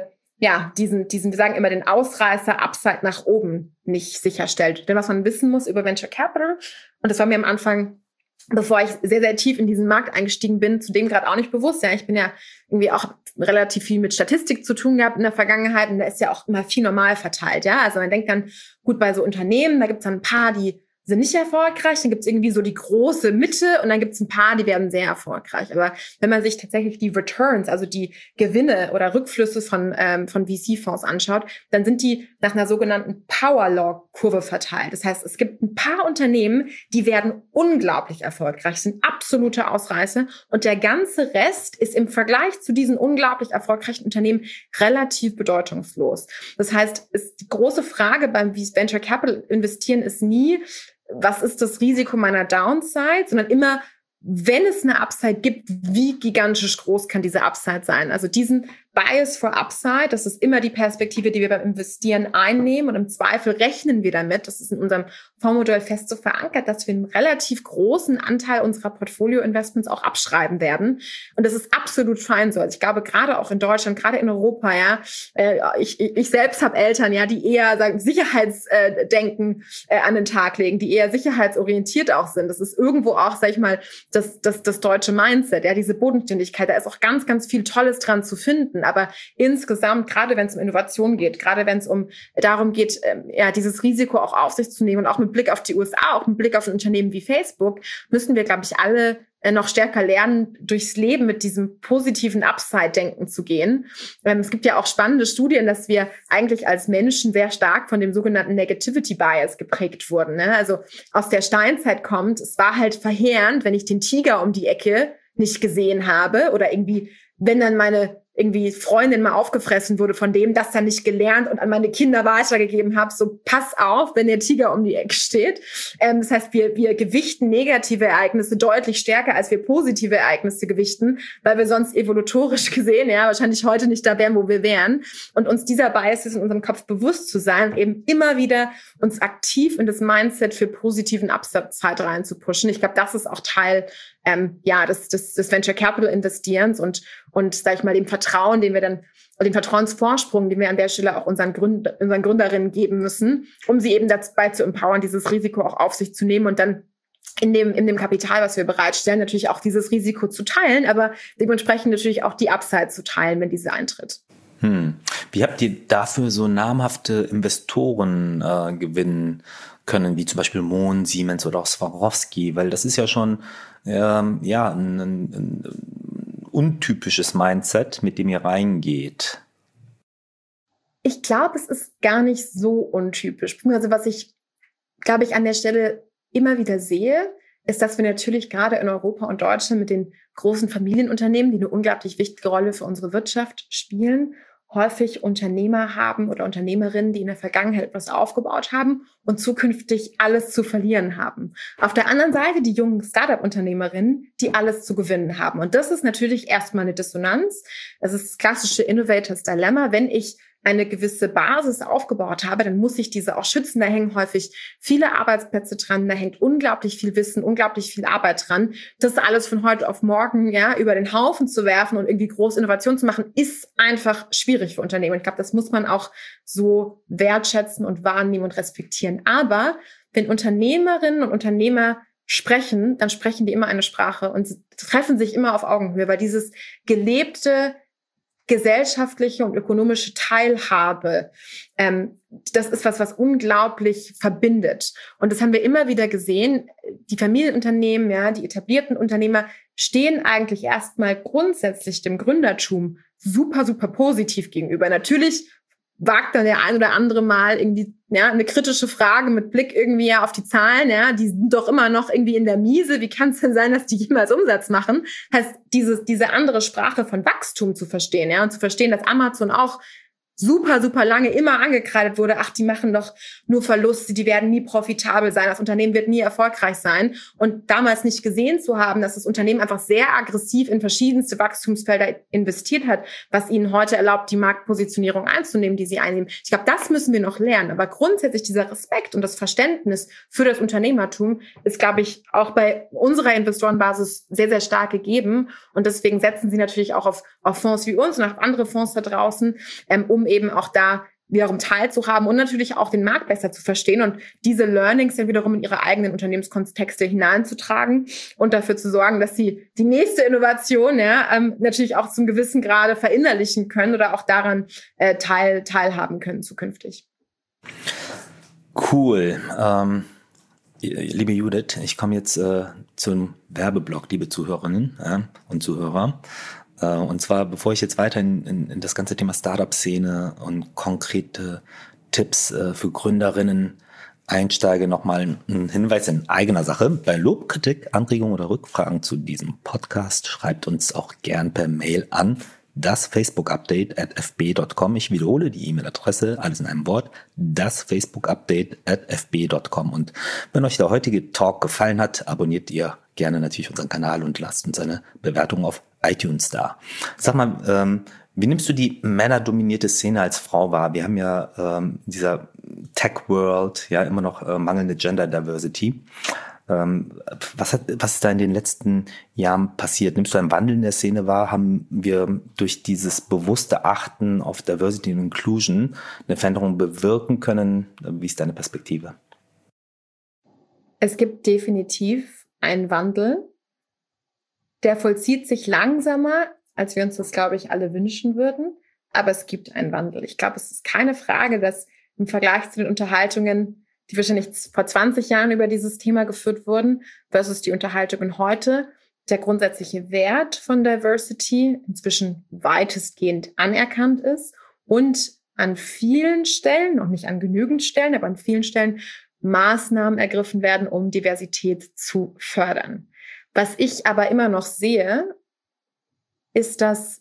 wir sagen immer den Ausreißer Upside nach oben nicht sicherstellt. Denn was man wissen muss über Venture Capital, und das war mir am Anfang, bevor ich sehr, sehr tief in diesen Markt eingestiegen bin, zudem gerade auch nicht bewusst. Ja, ich bin ja irgendwie auch relativ viel mit Statistik zu tun gehabt in der Vergangenheit und da ist ja auch immer viel normal verteilt. Ja, also man denkt dann, gut, bei so Unternehmen, da gibt es dann ein paar, die sind nicht erfolgreich, dann gibt es irgendwie so die große Mitte und dann gibt es ein paar, die werden sehr erfolgreich. Aber wenn man sich tatsächlich die Returns, also die Gewinne oder Rückflüsse von VC-Fonds anschaut, dann sind die nach einer sogenannten Power-Law-Kurve verteilt. Das heißt, es gibt ein paar Unternehmen, die werden unglaublich erfolgreich, sind absolute Ausreißer und der ganze Rest ist im Vergleich zu diesen unglaublich erfolgreichen Unternehmen relativ bedeutungslos. Das heißt, die große Frage beim Venture Capital investieren ist nie, was ist das Risiko meiner Downside, sondern immer, wenn es eine Upside gibt, wie gigantisch groß kann diese Upside sein? Also diesen Bias for Upside, das ist immer die Perspektive, die wir beim Investieren einnehmen und im Zweifel rechnen wir damit, das ist in unserem Fondsmodell fest so verankert, dass wir einen relativ großen Anteil unserer Portfolio-Investments auch abschreiben werden und das ist absolut fein so. Also ich glaube, gerade auch in Deutschland, gerade in Europa, ich selbst habe Eltern, die eher Sicherheitsdenken an den Tag legen, die eher sicherheitsorientiert auch sind. Das ist irgendwo auch, sag ich mal, das deutsche Mindset, diese Bodenständigkeit, da ist auch ganz, ganz viel Tolles dran zu finden. Aber insgesamt, gerade wenn es um Innovation geht, gerade wenn es darum geht, dieses Risiko auch auf sich zu nehmen und auch mit Blick auf die USA, auch mit Blick auf ein Unternehmen wie Facebook, müssen wir, glaube ich, alle noch stärker lernen, durchs Leben mit diesem positiven Upside-Denken zu gehen. Es gibt ja auch spannende Studien, dass wir eigentlich als Menschen sehr stark von dem sogenannten Negativity Bias geprägt wurden. Ne? Also aus der Steinzeit kommt, es war halt verheerend, wenn ich den Tiger um die Ecke nicht gesehen habe oder irgendwie, wenn dann meine irgendwie Freundin mal aufgefressen wurde von dem, das dann nicht gelernt und an meine Kinder weitergegeben habe. So, pass auf, wenn der Tiger um die Ecke steht. Das heißt, wir gewichten negative Ereignisse deutlich stärker, als wir positive Ereignisse gewichten, weil wir sonst evolutorisch gesehen wahrscheinlich heute nicht da wären, wo wir wären. Und uns dieser Bias ist in unserem Kopf bewusst zu sein und eben immer wieder uns aktiv in das Mindset für positiven Upside reinzupushen. Ich glaube, das ist auch Teil des Venture Capital Investierens und sag ich mal, dem Vertrauen, den Vertrauensvorsprung, den wir an der Stelle auch unseren Gründerinnen geben müssen, um sie eben dabei zu empowern, dieses Risiko auch auf sich zu nehmen und dann in dem Kapital, was wir bereitstellen, natürlich auch dieses Risiko zu teilen, aber dementsprechend natürlich auch die Upside zu teilen, wenn diese eintritt. Wie habt ihr dafür so namhafte Investoren gewinnen können, wie zum Beispiel Mohn, Siemens oder auch Swarovski? Weil das ist ja schon ein untypisches Mindset, mit dem ihr reingeht. Ich glaube, es ist gar nicht so untypisch. Also was ich, glaube ich, an der Stelle immer wieder sehe, ist, dass wir natürlich gerade in Europa und Deutschland mit den großen Familienunternehmen, die eine unglaublich wichtige Rolle für unsere Wirtschaft spielen, häufig Unternehmer haben oder Unternehmerinnen, die in der Vergangenheit etwas aufgebaut haben und zukünftig alles zu verlieren haben. Auf der anderen Seite die jungen Startup-Unternehmerinnen, die alles zu gewinnen haben. Und das ist natürlich erstmal eine Dissonanz. Das ist das klassische Innovators Dilemma. Wenn ich eine gewisse Basis aufgebaut habe, dann muss ich diese auch schützen. Da hängen häufig viele Arbeitsplätze dran, da hängt unglaublich viel Wissen, unglaublich viel Arbeit dran. Das alles von heute auf morgen über den Haufen zu werfen und irgendwie große Innovation zu machen, ist einfach schwierig für Unternehmen. Ich glaube, das muss man auch so wertschätzen und wahrnehmen und respektieren. Aber wenn Unternehmerinnen und Unternehmer sprechen, dann sprechen die immer eine Sprache und treffen sich immer auf Augenhöhe, weil dieses gelebte gesellschaftliche und ökonomische Teilhabe, das ist was unglaublich verbindet. Und das haben wir immer wieder gesehen. Die Familienunternehmen, die etablierten Unternehmer stehen eigentlich erstmal grundsätzlich dem Gründertum super, super positiv gegenüber. Natürlich wagt dann der ein oder andere mal irgendwie eine kritische Frage mit Blick irgendwie auf die Zahlen, die sind doch immer noch irgendwie in der Miese. Wie kann es denn sein, dass die jemals Umsatz machen? Heißt, diese andere Sprache von Wachstum zu verstehen, und zu verstehen, dass Amazon auch super, super lange immer angekreidet wurde, ach, die machen doch nur Verluste, die werden nie profitabel sein, das Unternehmen wird nie erfolgreich sein. Und damals nicht gesehen zu haben, dass das Unternehmen einfach sehr aggressiv in verschiedenste Wachstumsfelder investiert hat, was ihnen heute erlaubt, die Marktpositionierung einzunehmen, die sie einnehmen. Ich glaube, das müssen wir noch lernen. Aber grundsätzlich dieser Respekt und das Verständnis für das Unternehmertum ist, glaube ich, auch bei unserer Investorenbasis sehr, sehr stark gegeben. Und deswegen setzen sie natürlich auch auf Fonds wie uns und auf andere Fonds da draußen, um eben auch da wiederum teilzuhaben und natürlich auch den Markt besser zu verstehen und diese Learnings dann wiederum in ihre eigenen Unternehmenskontexte hineinzutragen und dafür zu sorgen, dass sie die nächste Innovation natürlich auch zum gewissen Grade verinnerlichen können oder auch daran teilhaben können zukünftig. Cool. Liebe Judith, ich komme jetzt zum Werbeblock, liebe Zuhörerinnen und Zuhörer. Und zwar, bevor ich jetzt weiter in das ganze Thema Startup-Szene und konkrete Tipps für Gründerinnen einsteige, nochmal ein Hinweis in eigener Sache. Bei Lob, Kritik, Anregungen oder Rückfragen zu diesem Podcast schreibt uns auch gern per Mail an das Facebook-Update@fb.com. Ich wiederhole die E-Mail-Adresse, alles in einem Wort, das Facebook-Update@fb.com. Und wenn euch der heutige Talk gefallen hat, abonniert ihr gerne natürlich unseren Kanal und lasst uns eine Bewertung auf iTunes da. Sag mal, wie nimmst du die männerdominierte Szene als Frau wahr? Wir haben ja in dieser Tech-World immer noch mangelnde Gender Diversity. Was ist da in den letzten Jahren passiert? Nimmst du einen Wandel in der Szene wahr? Haben wir durch dieses bewusste Achten auf Diversity und Inclusion eine Veränderung bewirken können? Wie ist deine Perspektive? Es gibt definitiv einen Wandel. Der vollzieht sich langsamer, als wir uns das, glaube ich, alle wünschen würden. Aber es gibt einen Wandel. Ich glaube, es ist keine Frage, dass im Vergleich zu den Unterhaltungen, die wahrscheinlich vor 20 Jahren über dieses Thema geführt wurden, versus die Unterhaltungen heute, der grundsätzliche Wert von Diversity inzwischen weitestgehend anerkannt ist und an vielen Stellen, noch nicht an genügend Stellen, aber an vielen Stellen Maßnahmen ergriffen werden, um Diversität zu fördern. Was ich aber immer noch sehe, ist, dass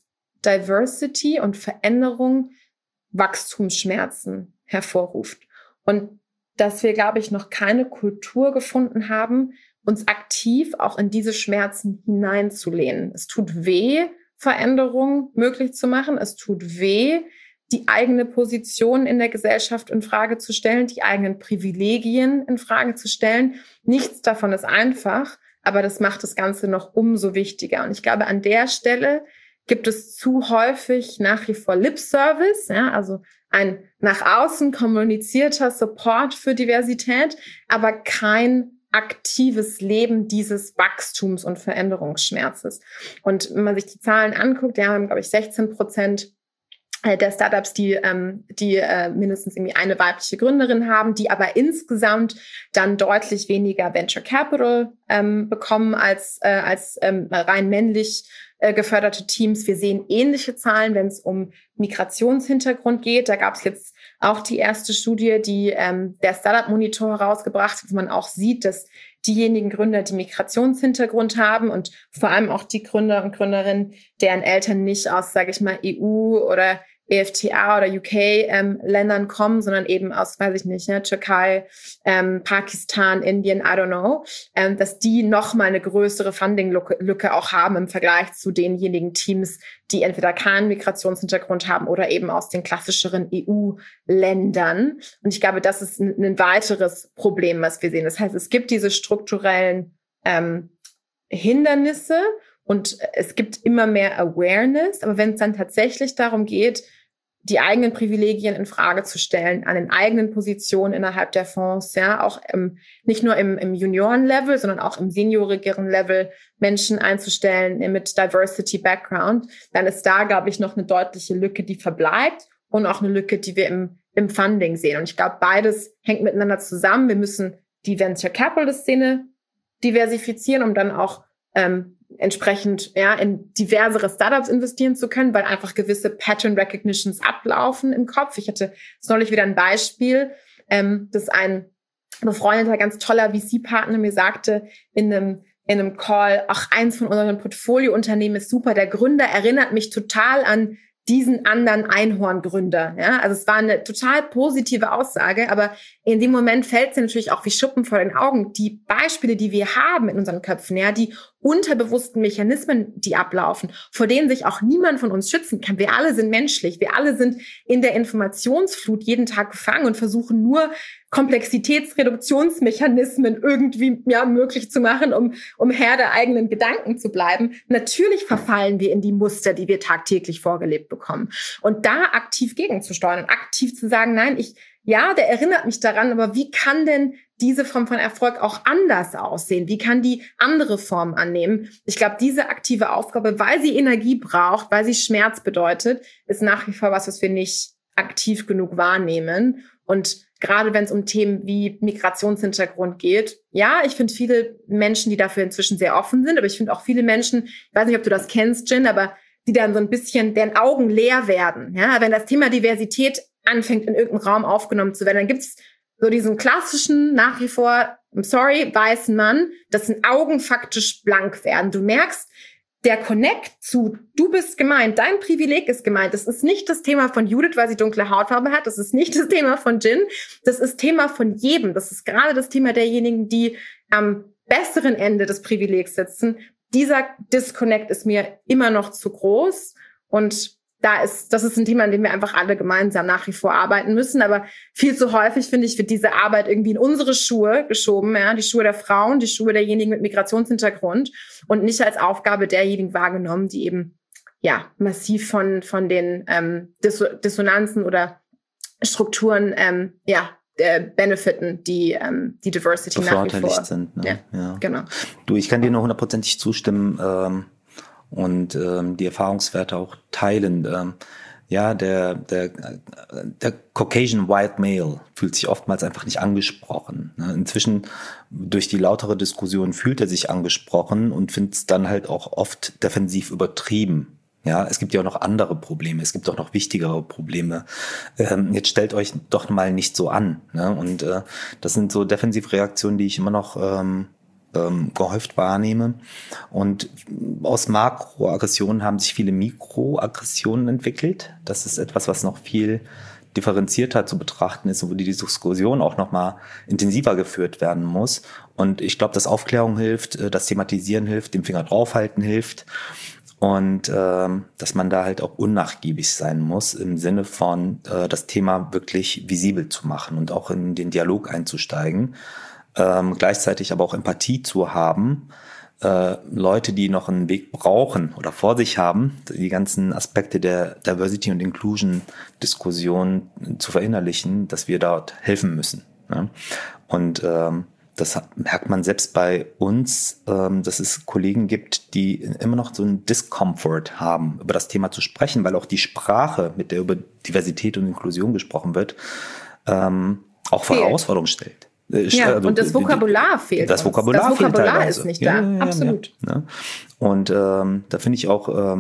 Diversity und Veränderung Wachstumsschmerzen hervorruft. Und dass wir, glaube ich, noch keine Kultur gefunden haben, uns aktiv auch in diese Schmerzen hineinzulehnen. Es tut weh, Veränderung möglich zu machen. Es tut weh, die eigene Position in der Gesellschaft in Frage zu stellen, die eigenen Privilegien in Frage zu stellen. Nichts davon ist einfach, aber das macht das Ganze noch umso wichtiger. Und ich glaube, an der Stelle gibt es zu häufig nach wie vor Lip-Service, ja, also ein nach außen kommunizierter Support für Diversität, aber kein aktives Leben dieses Wachstums- und Veränderungsschmerzes. Und wenn man sich die Zahlen anguckt, wir haben, glaube ich, 16% der Startups, die mindestens irgendwie eine weibliche Gründerin haben, die aber insgesamt dann deutlich weniger Venture Capital bekommen als rein männlich geförderte Teams. Wir sehen ähnliche Zahlen, wenn es um Migrationshintergrund geht. Da gab es jetzt auch die erste Studie, die der Startup Monitor herausgebracht hat, wo man auch sieht, dass diejenigen Gründer, die Migrationshintergrund haben und vor allem auch die Gründer und Gründerinnen, deren Eltern nicht aus, sage ich mal, EU oder EFTA oder UK-Ländern kommen, sondern eben aus, weiß ich nicht, Türkei, Pakistan, Indien, I don't know, dass die nochmal eine größere Funding-Lücke auch haben im Vergleich zu denjenigen Teams, die entweder keinen Migrationshintergrund haben oder eben aus den klassischeren EU-Ländern. Und ich glaube, das ist ein weiteres Problem, was wir sehen. Das heißt, es gibt diese strukturellen Hindernisse und es gibt immer mehr Awareness. Aber wenn es dann tatsächlich darum geht, die eigenen Privilegien in Frage zu stellen, an den eigenen Positionen innerhalb der Fonds, ja, auch nicht nur im Junioren-Level, sondern auch im seniorigeren Level Menschen einzustellen mit Diversity-Background, dann ist da, glaube ich, noch eine deutliche Lücke, die verbleibt und auch eine Lücke, die wir im Funding sehen. Und ich glaube, beides hängt miteinander zusammen. Wir müssen die Venture-Capital-Szene diversifizieren, um dann auch entsprechend in diversere Startups investieren zu können, weil einfach gewisse Pattern Recognitions ablaufen im Kopf. Ich hatte neulich wieder ein Beispiel, dass ein befreundeter, ganz toller VC-Partner mir sagte in einem Call, ach, eins von unseren Portfoliounternehmen ist super, der Gründer erinnert mich total an diesen anderen Einhorngründer. Ja? Also es war eine total positive Aussage, aber in dem Moment fällt es natürlich auch wie Schuppen vor den Augen. Die Beispiele, die wir haben in unseren Köpfen, ja, die unterbewussten Mechanismen, die ablaufen, vor denen sich auch niemand von uns schützen kann. Wir alle sind menschlich. Wir alle sind in der Informationsflut jeden Tag gefangen und versuchen nur Komplexitätsreduktionsmechanismen irgendwie möglich zu machen, um Herr der eigenen Gedanken zu bleiben. Natürlich verfallen wir in die Muster, die wir tagtäglich vorgelebt bekommen. Und da aktiv gegenzusteuern und aktiv zu sagen, nein, der erinnert mich daran, aber wie kann denn diese Form von Erfolg auch anders aussehen? Wie kann die andere Form annehmen? Ich glaube, diese aktive Aufgabe, weil sie Energie braucht, weil sie Schmerz bedeutet, ist nach wie vor was wir nicht aktiv genug wahrnehmen. Und gerade wenn es um Themen wie Migrationshintergrund geht, ja, ich finde viele Menschen, die dafür inzwischen sehr offen sind, aber ich finde auch viele Menschen, ich weiß nicht, ob du das kennst, Jen, aber die dann so ein bisschen, deren Augen leer werden. Ja, wenn das Thema Diversität anfängt, in irgendeinem Raum aufgenommen zu werden, dann gibt's so diesen klassischen, nach wie vor, weißen Mann, dessen Augen faktisch blank werden. Du merkst, der Connect zu, du bist gemeint, dein Privileg ist gemeint. Das ist nicht das Thema von Judith, weil sie dunkle Hautfarbe hat. Das ist nicht das Thema von Jin. Das ist Thema von jedem. Das ist gerade das Thema derjenigen, die am besseren Ende des Privilegs sitzen. Dieser Disconnect ist mir immer noch zu groß. Und das ist ein Thema, an dem wir einfach alle gemeinsam nach wie vor arbeiten müssen. Aber viel zu häufig, finde ich, wird diese Arbeit irgendwie in unsere Schuhe geschoben, ja, die Schuhe der Frauen, die Schuhe derjenigen mit Migrationshintergrund und nicht als Aufgabe derjenigen wahrgenommen, die eben massiv von den Dissonanzen oder Strukturen benefiten, die Diversity nach wie vor sind. Ne? Ja, genau. Du, ich kann dir nur 100% zustimmen. Und die Erfahrungswerte auch teilen. Der Caucasian White Male fühlt sich oftmals einfach nicht angesprochen. Ne? Inzwischen durch die lautere Diskussion fühlt er sich angesprochen und findet es dann halt auch oft defensiv übertrieben. Ja, es gibt ja auch noch andere Probleme, es gibt auch noch wichtigere Probleme. Jetzt stellt euch doch mal nicht so an. Ne? Und das sind so Defensivreaktionen, die ich immer noch gehäuft wahrnehme. Und aus Makroaggressionen haben sich viele Mikroaggressionen entwickelt. Das ist etwas, was noch viel differenzierter zu betrachten ist und wo die Diskussion auch nochmal intensiver geführt werden muss. Und ich glaube, dass Aufklärung hilft, das Thematisieren hilft, dem Finger draufhalten hilft und dass man da halt auch unnachgiebig sein muss im Sinne von das Thema wirklich visibel zu machen und auch in den Dialog einzusteigen. Gleichzeitig aber auch Empathie zu haben, Leute, die noch einen Weg brauchen oder vor sich haben, die ganzen Aspekte der Diversity- und Inclusion-Diskussion zu verinnerlichen, dass wir dort helfen müssen. Ne? Und das merkt man selbst bei uns, dass es Kollegen gibt, die immer noch so einen Discomfort haben, über das Thema zu sprechen, weil auch die Sprache, mit der über Diversität und Inklusion gesprochen wird, auch vor Herausforderungen stellt. Ja, und das Vokabular fehlt. Das Vokabular ist nicht da. Ja, absolut. Ja. Und da finde ich auch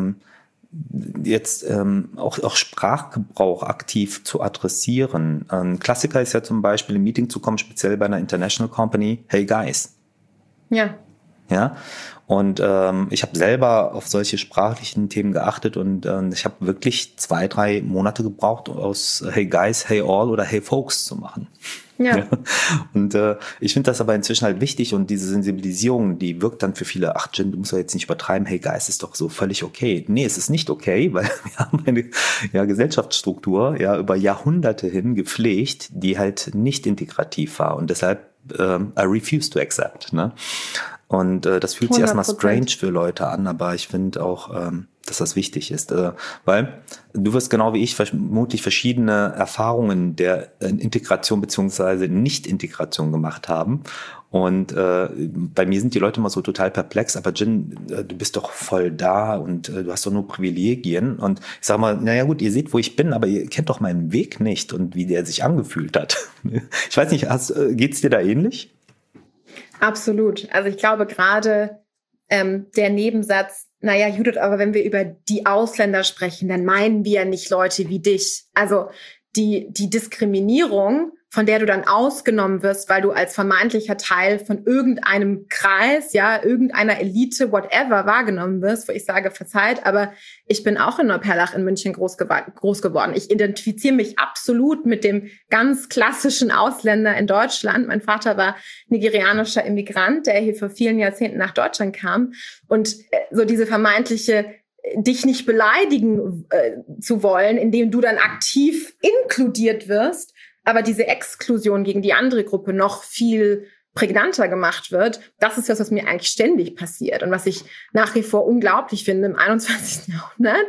jetzt auch Sprachgebrauch aktiv zu adressieren. Ein Klassiker ist ja zum Beispiel im Meeting zu kommen, speziell bei einer International Company. Hey guys. Ja. Ja. Und ich habe selber auf solche sprachlichen Themen geachtet und ich habe wirklich 2-3 Monate gebraucht, aus Hey guys, hey all oder Hey folks zu machen. Ja. Und ich finde das aber inzwischen halt wichtig und diese Sensibilisierung, die wirkt dann für viele, ach Jen, du musst ja jetzt nicht übertreiben, hey guys, ist doch so völlig okay. Nee, es ist nicht okay, weil wir haben eine Gesellschaftsstruktur über Jahrhunderte hin gepflegt, die halt nicht integrativ war und deshalb I refuse to accept. Ne? Und das fühlt sich erstmal strange für Leute an, aber ich finde auch, dass das wichtig ist, weil du wirst genau wie ich vermutlich verschiedene Erfahrungen der Integration beziehungsweise Nicht-Integration gemacht haben. Und bei mir sind die Leute immer so total perplex, aber Jen, du bist doch voll da und du hast doch nur Privilegien. Und ich sage mal, naja gut, ihr seht, wo ich bin, aber ihr kennt doch meinen Weg nicht und wie der sich angefühlt hat. Ich weiß nicht, geht's dir da ähnlich? Absolut. Also ich glaube gerade der Nebensatz, naja, Judith, aber wenn wir über die Ausländer sprechen, dann meinen wir ja nicht Leute wie dich. Also die Diskriminierung, von der du dann ausgenommen wirst, weil du als vermeintlicher Teil von irgendeinem Kreis, irgendeiner Elite, whatever, wahrgenommen wirst, wo ich sage, verzeiht, aber ich bin auch in Neuperlach in München groß geworden. Ich identifiziere mich absolut mit dem ganz klassischen Ausländer in Deutschland. Mein Vater war nigerianischer Immigrant, der hier vor vielen Jahrzehnten nach Deutschland kam. Und so diese vermeintliche dich nicht beleidigen zu wollen, indem du dann aktiv inkludiert wirst, aber diese Exklusion gegen die andere Gruppe noch viel prägnanter gemacht wird, das ist das, was mir eigentlich ständig passiert und was ich nach wie vor unglaublich finde im 21. Jahrhundert,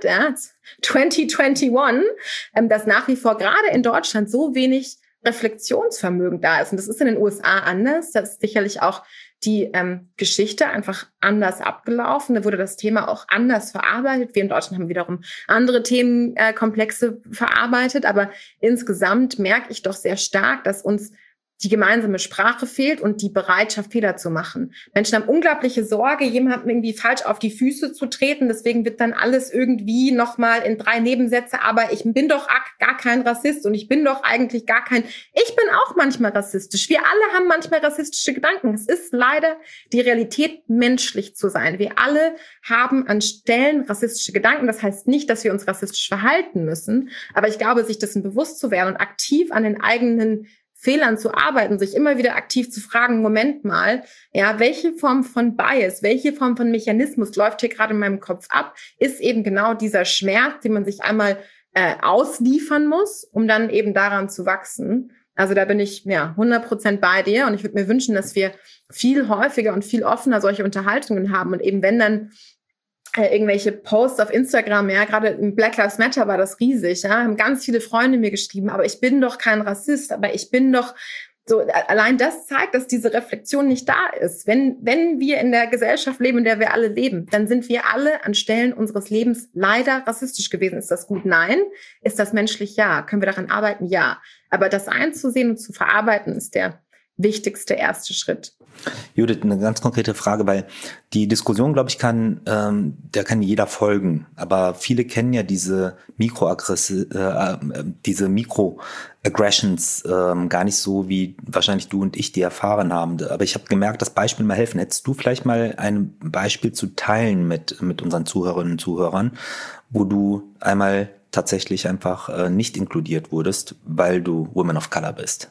2021, dass nach wie vor gerade in Deutschland so wenig Reflexionsvermögen da ist. Und das ist in den USA anders. Das ist sicherlich auch die Geschichte einfach anders abgelaufen. Da wurde das Thema auch anders verarbeitet. Wir in Deutschland haben wiederum andere Themenkomplexe verarbeitet. Aber insgesamt merke ich doch sehr stark, dass uns die gemeinsame Sprache fehlt und die Bereitschaft, Fehler zu machen. Menschen haben unglaubliche Sorge, jemandem irgendwie falsch auf die Füße zu treten. Deswegen wird dann alles irgendwie nochmal in 3 Nebensätze. Aber ich bin doch gar kein Rassist und ich bin doch eigentlich gar kein... Ich bin auch manchmal rassistisch. Wir alle haben manchmal rassistische Gedanken. Es ist leider die Realität, menschlich zu sein. Wir alle haben an Stellen rassistische Gedanken. Das heißt nicht, dass wir uns rassistisch verhalten müssen. Aber ich glaube, sich dessen bewusst zu werden und aktiv an den eigenen Fehlern zu arbeiten, sich immer wieder aktiv zu fragen, Moment mal, welche Form von Bias, welche Form von Mechanismus läuft hier gerade in meinem Kopf ab, ist eben genau dieser Schmerz, den man sich einmal ausliefern muss, um dann eben daran zu wachsen. Also da bin ich 100% bei dir und ich würde mir wünschen, dass wir viel häufiger und viel offener solche Unterhaltungen haben und eben wenn dann irgendwelche Posts auf Instagram, gerade im Black Lives Matter war das riesig, haben ganz viele Freunde mir geschrieben, aber ich bin doch kein Rassist, aber ich bin doch so, allein das zeigt, dass diese Reflexion nicht da ist. Wenn wir in der Gesellschaft leben, in der wir alle leben, dann sind wir alle an Stellen unseres Lebens leider rassistisch gewesen. Ist das gut? Nein. Ist das menschlich? Ja. Können wir daran arbeiten? Ja. Aber das einzusehen und zu verarbeiten ist der wichtigste erste Schritt. Judith, eine ganz konkrete Frage, weil die Diskussion, glaube ich, der kann jeder folgen. Aber viele kennen ja diese Microaggressions gar nicht so, wie wahrscheinlich du und ich die erfahren haben. Aber ich habe gemerkt, das Beispiel mal helfen. Hättest du vielleicht mal ein Beispiel zu teilen mit unseren Zuhörerinnen und Zuhörern, wo du einmal tatsächlich einfach nicht inkludiert wurdest, weil du Woman of Color bist?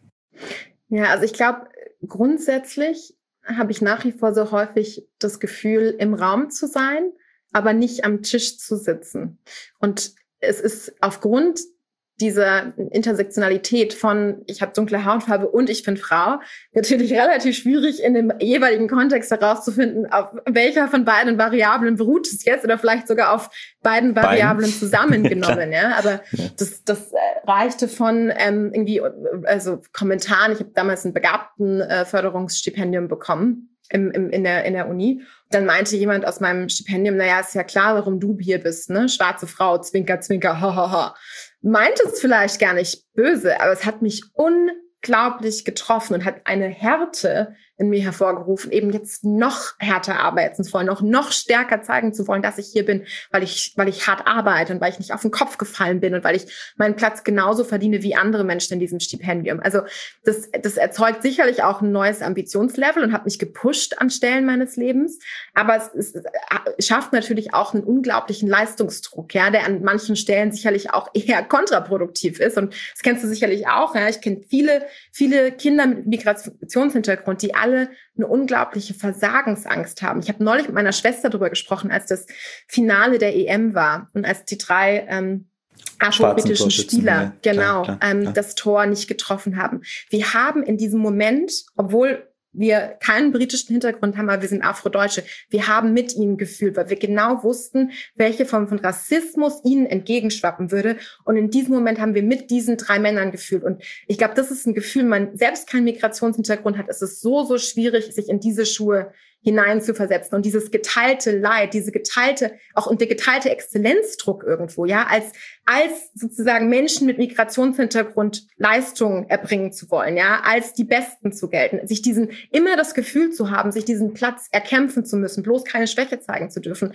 Ja, also ich glaube, grundsätzlich habe ich nach wie vor so häufig das Gefühl, im Raum zu sein, aber nicht am Tisch zu sitzen. Und es ist aufgrund dieser Intersektionalität von ich habe dunkle Hautfarbe und ich bin Frau natürlich relativ schwierig in dem jeweiligen Kontext herauszufinden, auf welcher von beiden Variablen beruht es jetzt oder vielleicht sogar auf beiden Variablen zusammengenommen. Ja, aber das reichte von irgendwie also Kommentaren. Ich habe damals ein Begabtenförderungsstipendium bekommen in der Uni. Dann meinte jemand aus meinem Stipendium, naja, ist ja klar, warum du hier bist, ne? Schwarze Frau, Zwinker, Zwinker, ha, ha, ha. Meinte es vielleicht gar nicht böse, aber es hat mich unglaublich getroffen und hat eine Härte in mir hervorgerufen, eben jetzt noch härter arbeiten zu wollen, noch stärker zeigen zu wollen, dass ich hier bin, weil ich hart arbeite und weil ich nicht auf den Kopf gefallen bin und weil ich meinen Platz genauso verdiene wie andere Menschen in diesem Stipendium. Also das erzeugt sicherlich auch ein neues Ambitionslevel und hat mich gepusht an Stellen meines Lebens, aber es schafft natürlich auch einen unglaublichen Leistungsdruck, ja, der an manchen Stellen sicherlich auch eher kontraproduktiv ist und das kennst du sicherlich auch, ja, ich kenne viele Kinder mit Migrationshintergrund, die alle eine unglaubliche Versagensangst haben. Ich habe neulich mit meiner Schwester darüber gesprochen, als das Finale der EM war und als die 3 afro-britischen Spieler klar. Das Tor nicht getroffen haben. Wir haben in diesem Moment, obwohl wir keinen britischen Hintergrund haben, aber wir sind Afrodeutsche. Wir haben mit ihnen gefühlt, weil wir genau wussten, welche Form von Rassismus ihnen entgegenschwappen würde. Und in diesem Moment haben wir mit diesen 3 Männern gefühlt. Und ich glaube, das ist ein Gefühl, man selbst keinen Migrationshintergrund hat. Es ist so schwierig, sich in diese Schuhe hineinzuversetzen und dieses geteilte Leid, und der geteilte Exzellenzdruck irgendwo, ja, als sozusagen Menschen mit Migrationshintergrund Leistungen erbringen zu wollen, ja, als die Besten zu gelten, sich immer das Gefühl zu haben, sich diesen Platz erkämpfen zu müssen, bloß keine Schwäche zeigen zu dürfen.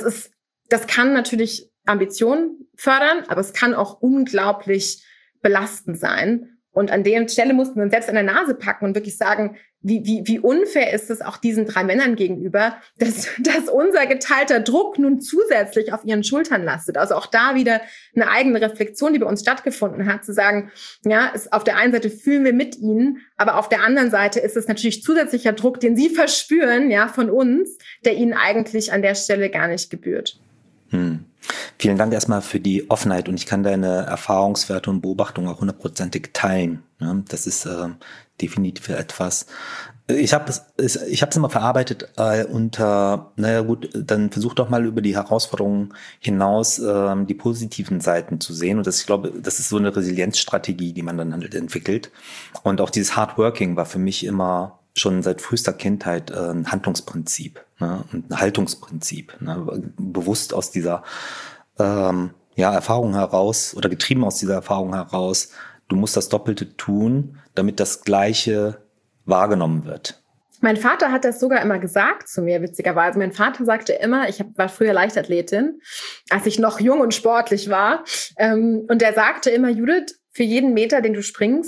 Das kann natürlich Ambitionen fördern, aber es kann auch unglaublich belastend sein. Und an der Stelle mussten wir uns selbst an der Nase packen und wirklich sagen, wie unfair ist es auch diesen 3 Männern gegenüber, dass unser geteilter Druck nun zusätzlich auf ihren Schultern lastet. Also auch da wieder eine eigene Reflexion, die bei uns stattgefunden hat, zu sagen, ja, auf der einen Seite fühlen wir mit ihnen, aber auf der anderen Seite ist es natürlich zusätzlicher Druck, den sie verspüren, ja, von uns, der ihnen eigentlich an der Stelle gar nicht gebührt. Vielen Dank erstmal für die Offenheit und ich kann deine Erfahrungswerte und Beobachtungen auch 100%ig teilen. Ja, das ist definitiv etwas. Ich habe es immer verarbeitet unter, naja gut, dann versuch doch mal über die Herausforderungen hinaus die positiven Seiten zu sehen. Und ich glaube, das ist so eine Resilienzstrategie, die man dann halt entwickelt. Und auch dieses Hard Working war für mich immer schon seit frühester Kindheit ein Handlungsprinzip, ne, und ein Haltungsprinzip, ne, bewusst aus dieser Erfahrung heraus oder getrieben aus dieser Erfahrung heraus, du musst das Doppelte tun, damit das Gleiche wahrgenommen wird. Mein Vater hat das sogar immer gesagt zu mir, witzigerweise. Mein Vater sagte immer, war früher Leichtathletin, als ich noch jung und sportlich war. Und er sagte immer, Judith, für jeden Meter, den du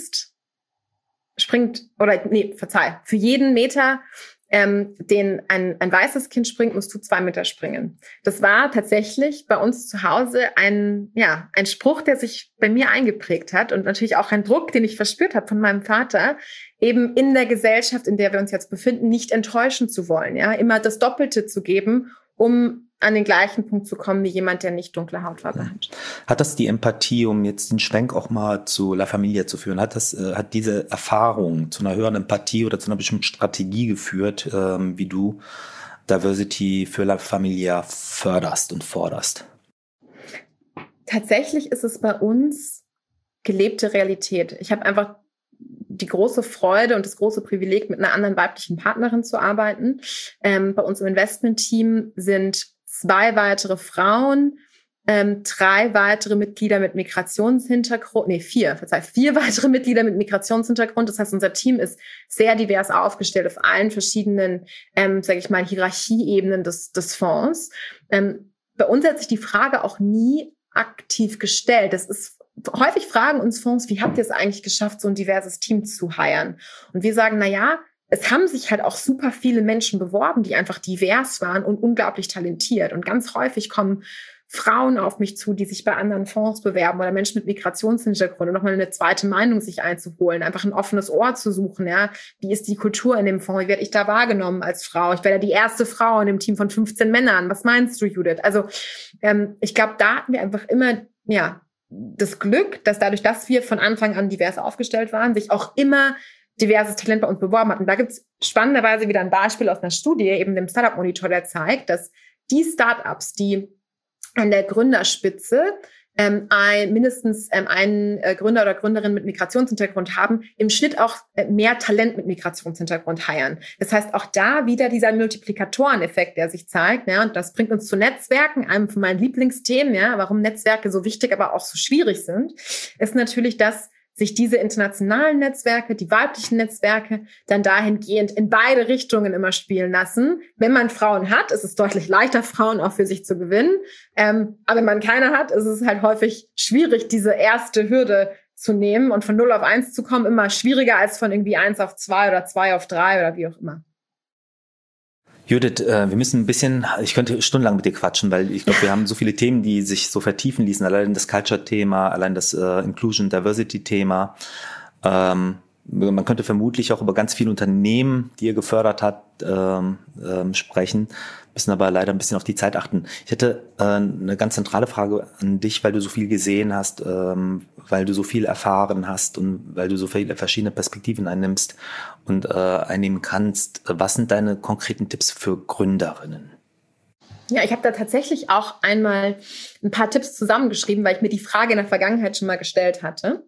für jeden Meter, den ein weißes Kind springt, musst du 2 Meter springen. Das war tatsächlich bei uns zu Hause ein Spruch, der sich bei mir eingeprägt hat und natürlich auch ein Druck, den ich verspürt habe von meinem Vater, eben in der Gesellschaft, in der wir uns jetzt befinden, nicht enttäuschen zu wollen, ja, immer das Doppelte zu geben, um an den gleichen Punkt zu kommen wie jemand, der nicht dunkle Hautfarbe hat. Hat das die Empathie, um jetzt den Schwenk auch mal zu La Familia zu führen, hat diese Erfahrung zu einer höheren Empathie oder zu einer bestimmten Strategie geführt, wie du Diversity für La Familia förderst und forderst? Tatsächlich ist es bei uns gelebte Realität. Ich habe einfach die große Freude und das große Privileg, mit einer anderen weiblichen Partnerin zu arbeiten. Bei uns im Investment-Team sind 2 weitere Frauen, 4 weitere Mitglieder mit Migrationshintergrund. Vier weitere Mitglieder mit Migrationshintergrund. Das heißt, unser Team ist sehr divers aufgestellt auf allen verschiedenen, Hierarchieebenen des Fonds. Bei uns hat sich die Frage auch nie aktiv gestellt. Häufig fragen uns Fonds, wie habt ihr es eigentlich geschafft, so ein diverses Team zu hiren? Und wir sagen, es haben sich halt auch super viele Menschen beworben, die einfach divers waren und unglaublich talentiert. Und ganz häufig kommen Frauen auf mich zu, die sich bei anderen Fonds bewerben oder Menschen mit Migrationshintergrund und nochmal eine zweite Meinung sich einzuholen, einfach ein offenes Ohr zu suchen. Ja, wie ist die Kultur in dem Fonds? Wie werde ich da wahrgenommen als Frau? Ich werde ja die erste Frau in dem Team von 15 Männern. Was meinst du, Judith? Also ich glaube, da hatten wir einfach immer das Glück, dass dadurch, dass wir von Anfang an divers aufgestellt waren, sich auch immer diverses Talent bei uns beworben hat. Und da gibt es spannenderweise wieder ein Beispiel aus einer Studie, eben dem Startup Monitor, der zeigt, dass die Startups, die an der Gründerspitze mindestens einen Gründer oder Gründerin mit Migrationshintergrund haben, im Schnitt auch mehr Talent mit Migrationshintergrund hiren. Das heißt, auch da wieder dieser Multiplikatoreneffekt, der sich zeigt. Ja, und das bringt uns zu Netzwerken, einem von meinen Lieblingsthemen, warum Netzwerke so wichtig, aber auch so schwierig sind, ist natürlich, dass sich diese internationalen Netzwerke, die weiblichen Netzwerke, dann dahingehend in beide Richtungen immer spielen lassen. Wenn man Frauen hat, ist es deutlich leichter, Frauen auch für sich zu gewinnen. Aber wenn man keine hat, ist es halt häufig schwierig, diese erste Hürde zu nehmen und von 0 auf 1 zu kommen, immer schwieriger als von irgendwie 1 auf 2 oder 2 auf 3 oder wie auch immer. Judith, wir müssen ein bisschen, ich könnte stundenlang mit dir quatschen, weil ich glaube, wir haben so viele Themen, die sich so vertiefen ließen. Allein das Culture-Thema, allein das Inclusion, Diversity-Thema. Man könnte vermutlich auch über ganz viele Unternehmen, die ihr gefördert habt, sprechen, müssen aber leider ein bisschen auf die Zeit achten. Ich hätte eine ganz zentrale Frage an dich, weil du so viel gesehen hast, weil du so viel erfahren hast und weil du so viele verschiedene Perspektiven einnimmst und einnehmen kannst. Was sind deine konkreten Tipps für Gründerinnen? Ja, ich habe da tatsächlich auch einmal ein paar Tipps zusammengeschrieben, weil ich mir die Frage in der Vergangenheit schon mal gestellt hatte.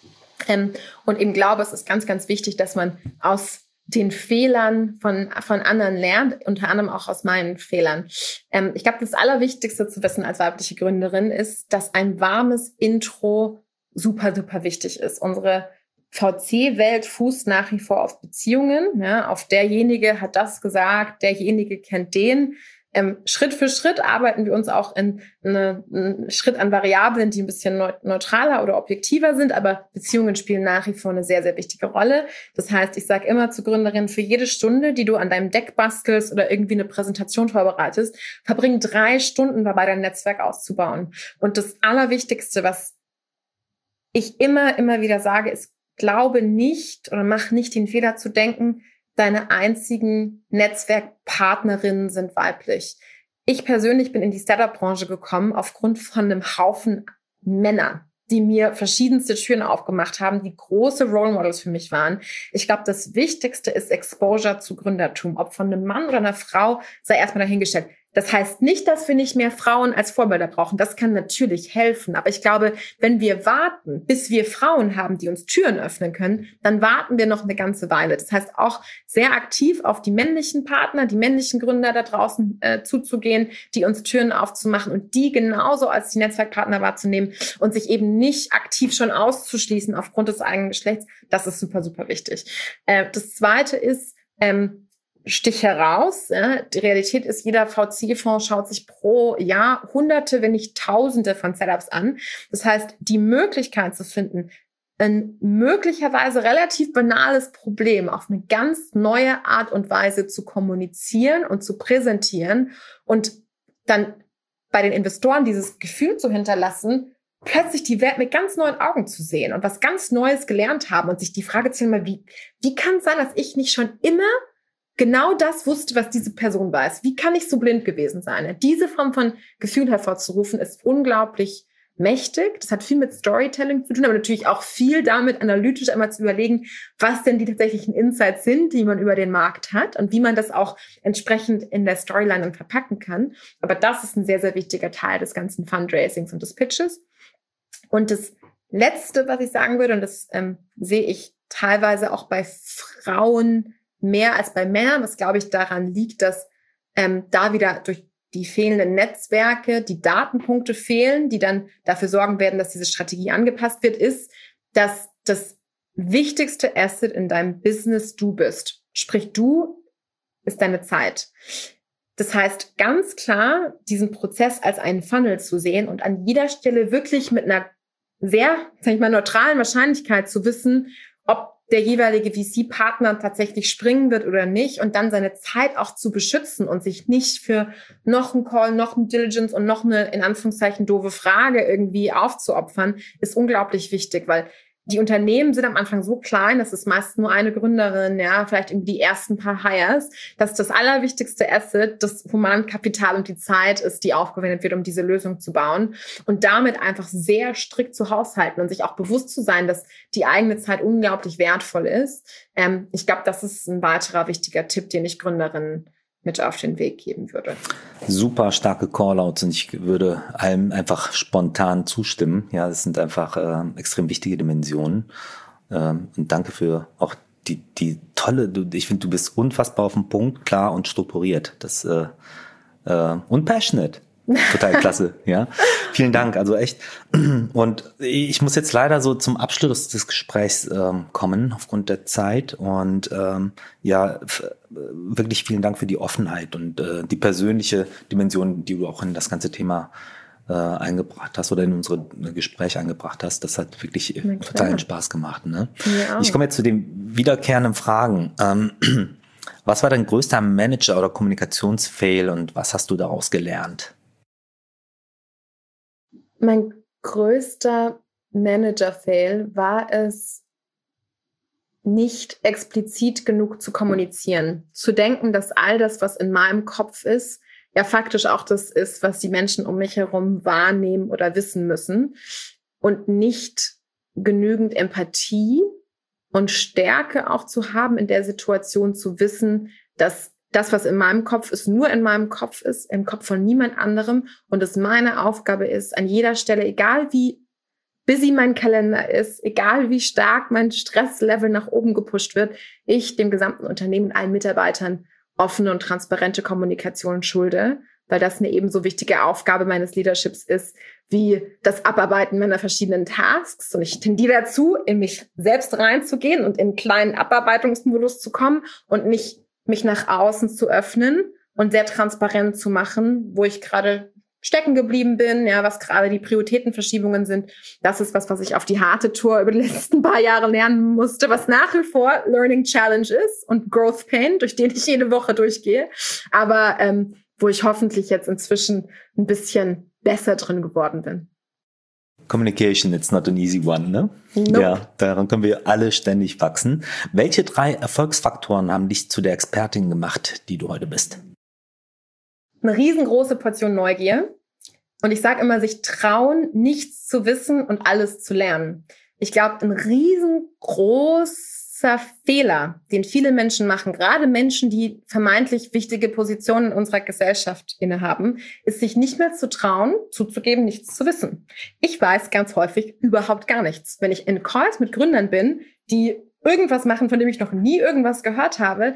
Und eben glaube, es ist ganz, ganz wichtig, dass man aus den Fehlern von anderen lernt, unter anderem auch aus meinen Fehlern. Ich glaube, das Allerwichtigste zu wissen als weibliche Gründerin ist, dass ein warmes Intro super, super wichtig ist. Unsere VC-Welt fußt nach wie vor auf Beziehungen. Ja, auf derjenige hat das gesagt, derjenige kennt den. Schritt für Schritt arbeiten wir uns auch in einen Schritt an Variablen, die ein bisschen neutraler oder objektiver sind, aber Beziehungen spielen nach wie vor eine sehr, sehr wichtige Rolle. Das heißt, ich sage immer zu Gründerinnen, für jede Stunde, die du an deinem Deck bastelst oder irgendwie eine Präsentation vorbereitest, verbring 3 Stunden dabei, dein Netzwerk auszubauen. Und das Allerwichtigste, was ich immer wieder sage, ist, glaube nicht oder mach nicht den Fehler zu denken, deine einzigen Netzwerkpartnerinnen sind weiblich. Ich persönlich bin in die Startup-Branche gekommen aufgrund von einem Haufen Männern, die mir verschiedenste Türen aufgemacht haben, die große Role Models für mich waren. Ich glaube, das Wichtigste ist Exposure zu Gründertum. Ob von einem Mann oder einer Frau, sei erstmal dahingestellt. Das heißt nicht, dass wir nicht mehr Frauen als Vorbilder brauchen. Das kann natürlich helfen. Aber ich glaube, wenn wir warten, bis wir Frauen haben, die uns Türen öffnen können, dann warten wir noch eine ganze Weile. Das heißt auch sehr aktiv auf die männlichen Partner, die männlichen Gründer da draußen zuzugehen, die uns Türen aufzumachen und die genauso als die Netzwerkpartner wahrzunehmen und sich eben nicht aktiv schon auszuschließen aufgrund des eigenen Geschlechts. Das ist super, super wichtig. Das Zweite ist, Stich heraus. Ja. Die Realität ist, jeder VC-Fonds schaut sich pro Jahr Hunderte, wenn nicht Tausende von Setups an. Das heißt, die Möglichkeit zu finden, ein möglicherweise relativ banales Problem auf eine ganz neue Art und Weise zu kommunizieren und zu präsentieren und dann bei den Investoren dieses Gefühl zu hinterlassen, plötzlich die Welt mit ganz neuen Augen zu sehen und was ganz Neues gelernt haben und sich die Frage zu stellen, wie kann es sein, dass ich nicht schon immer genau das wusste, was diese Person weiß? Wie kann ich so blind gewesen sein? Diese Form von Gefühl hervorzurufen, ist unglaublich mächtig. Das hat viel mit Storytelling zu tun, aber natürlich auch viel damit, analytisch einmal zu überlegen, was denn die tatsächlichen Insights sind, die man über den Markt hat und wie man das auch entsprechend in der Storyline dann verpacken kann. Aber das ist ein sehr, sehr wichtiger Teil des ganzen Fundraisings und des Pitches. Und das Letzte, was ich sagen würde, und das sehe ich teilweise auch bei Frauen mehr als bei Männern, was glaube ich daran liegt, dass da wieder durch die fehlenden Netzwerke, die Datenpunkte fehlen, die dann dafür sorgen werden, dass diese Strategie angepasst wird, ist, dass das wichtigste Asset in deinem Business du bist. Sprich, du ist deine Zeit. Das heißt, ganz klar, diesen Prozess als einen Funnel zu sehen und an jeder Stelle wirklich mit einer sehr, sag ich mal, neutralen Wahrscheinlichkeit zu wissen, ob der jeweilige VC-Partner tatsächlich springen wird oder nicht und dann seine Zeit auch zu beschützen und sich nicht für noch einen Call, noch ein Diligence und noch eine, in Anführungszeichen, doofe Frage irgendwie aufzuopfern, ist unglaublich wichtig, weil die Unternehmen sind am Anfang so klein, das ist meist nur eine Gründerin, ja, vielleicht irgendwie die ersten paar Hires, dass das allerwichtigste Asset das Humankapital und die Zeit ist, die aufgewendet wird, um diese Lösung zu bauen und damit einfach sehr strikt zu haushalten und sich auch bewusst zu sein, dass die eigene Zeit unglaublich wertvoll ist. Ich glaube, das ist ein weiterer wichtiger Tipp, den ich Gründerinnen mit auf den Weg geben würde. Super starke Callouts und ich würde allem einfach spontan zustimmen. Ja, das sind einfach extrem wichtige Dimensionen. Und danke für auch die tolle, ich finde, du bist unfassbar auf den Punkt, klar und strukturiert. Das und passionate. Total klasse, ja. Vielen Dank, also echt. Und ich muss jetzt leider so zum Abschluss des Gesprächs kommen, aufgrund der Zeit. Und wirklich vielen Dank für die Offenheit und die persönliche Dimension, die du auch in das ganze Thema eingebracht hast oder in unsere Gespräche eingebracht hast. Das hat wirklich totalen Spaß gemacht. Ne? Ja. Ich komme jetzt zu den wiederkehrenden Fragen. Was war dein größter Manager- oder Kommunikationsfail und was hast du daraus gelernt? Mein größter Manager-Fail war es, nicht explizit genug zu kommunizieren. Zu denken, dass all das, was in meinem Kopf ist, ja faktisch auch das ist, was die Menschen um mich herum wahrnehmen oder wissen müssen. Und nicht genügend Empathie und Stärke auch zu haben, in der Situation zu wissen, dass das, was in meinem Kopf ist, nur in meinem Kopf ist, im Kopf von niemand anderem und es meine Aufgabe ist, an jeder Stelle, egal wie busy mein Kalender ist, egal wie stark mein Stresslevel nach oben gepusht wird, ich dem gesamten Unternehmen, allen Mitarbeitern offene und transparente Kommunikation schulde, weil das eine ebenso wichtige Aufgabe meines Leaderships ist, wie das Abarbeiten meiner verschiedenen Tasks. Und ich tendiere dazu, in mich selbst reinzugehen und in einen kleinen Abarbeitungsmodus zu kommen und nicht mich nach außen zu öffnen und sehr transparent zu machen, wo ich gerade stecken geblieben bin, ja, was gerade die Prioritätenverschiebungen sind. Das ist was ich auf die harte Tour über die letzten paar Jahre lernen musste, was nach wie vor Learning Challenge ist und Growth Pain, durch den ich jede Woche durchgehe, aber wo ich hoffentlich jetzt inzwischen ein bisschen besser drin geworden bin. Communication, it's not an easy one, ne? Nope. Ja, daran können wir alle ständig wachsen. Welche 3 Erfolgsfaktoren haben dich zu der Expertin gemacht, die du heute bist? Eine riesengroße Portion Neugier. Und ich sage immer, sich trauen, nichts zu wissen und alles zu lernen. Ich glaube, ein riesengroßer Fehler, den viele Menschen machen, gerade Menschen, die vermeintlich wichtige Positionen in unserer Gesellschaft innehaben, ist, sich nicht mehr zu trauen, zuzugeben, nichts zu wissen. Ich weiß ganz häufig überhaupt gar nichts. Wenn ich in Calls mit Gründern bin, die irgendwas machen, von dem ich noch nie irgendwas gehört habe,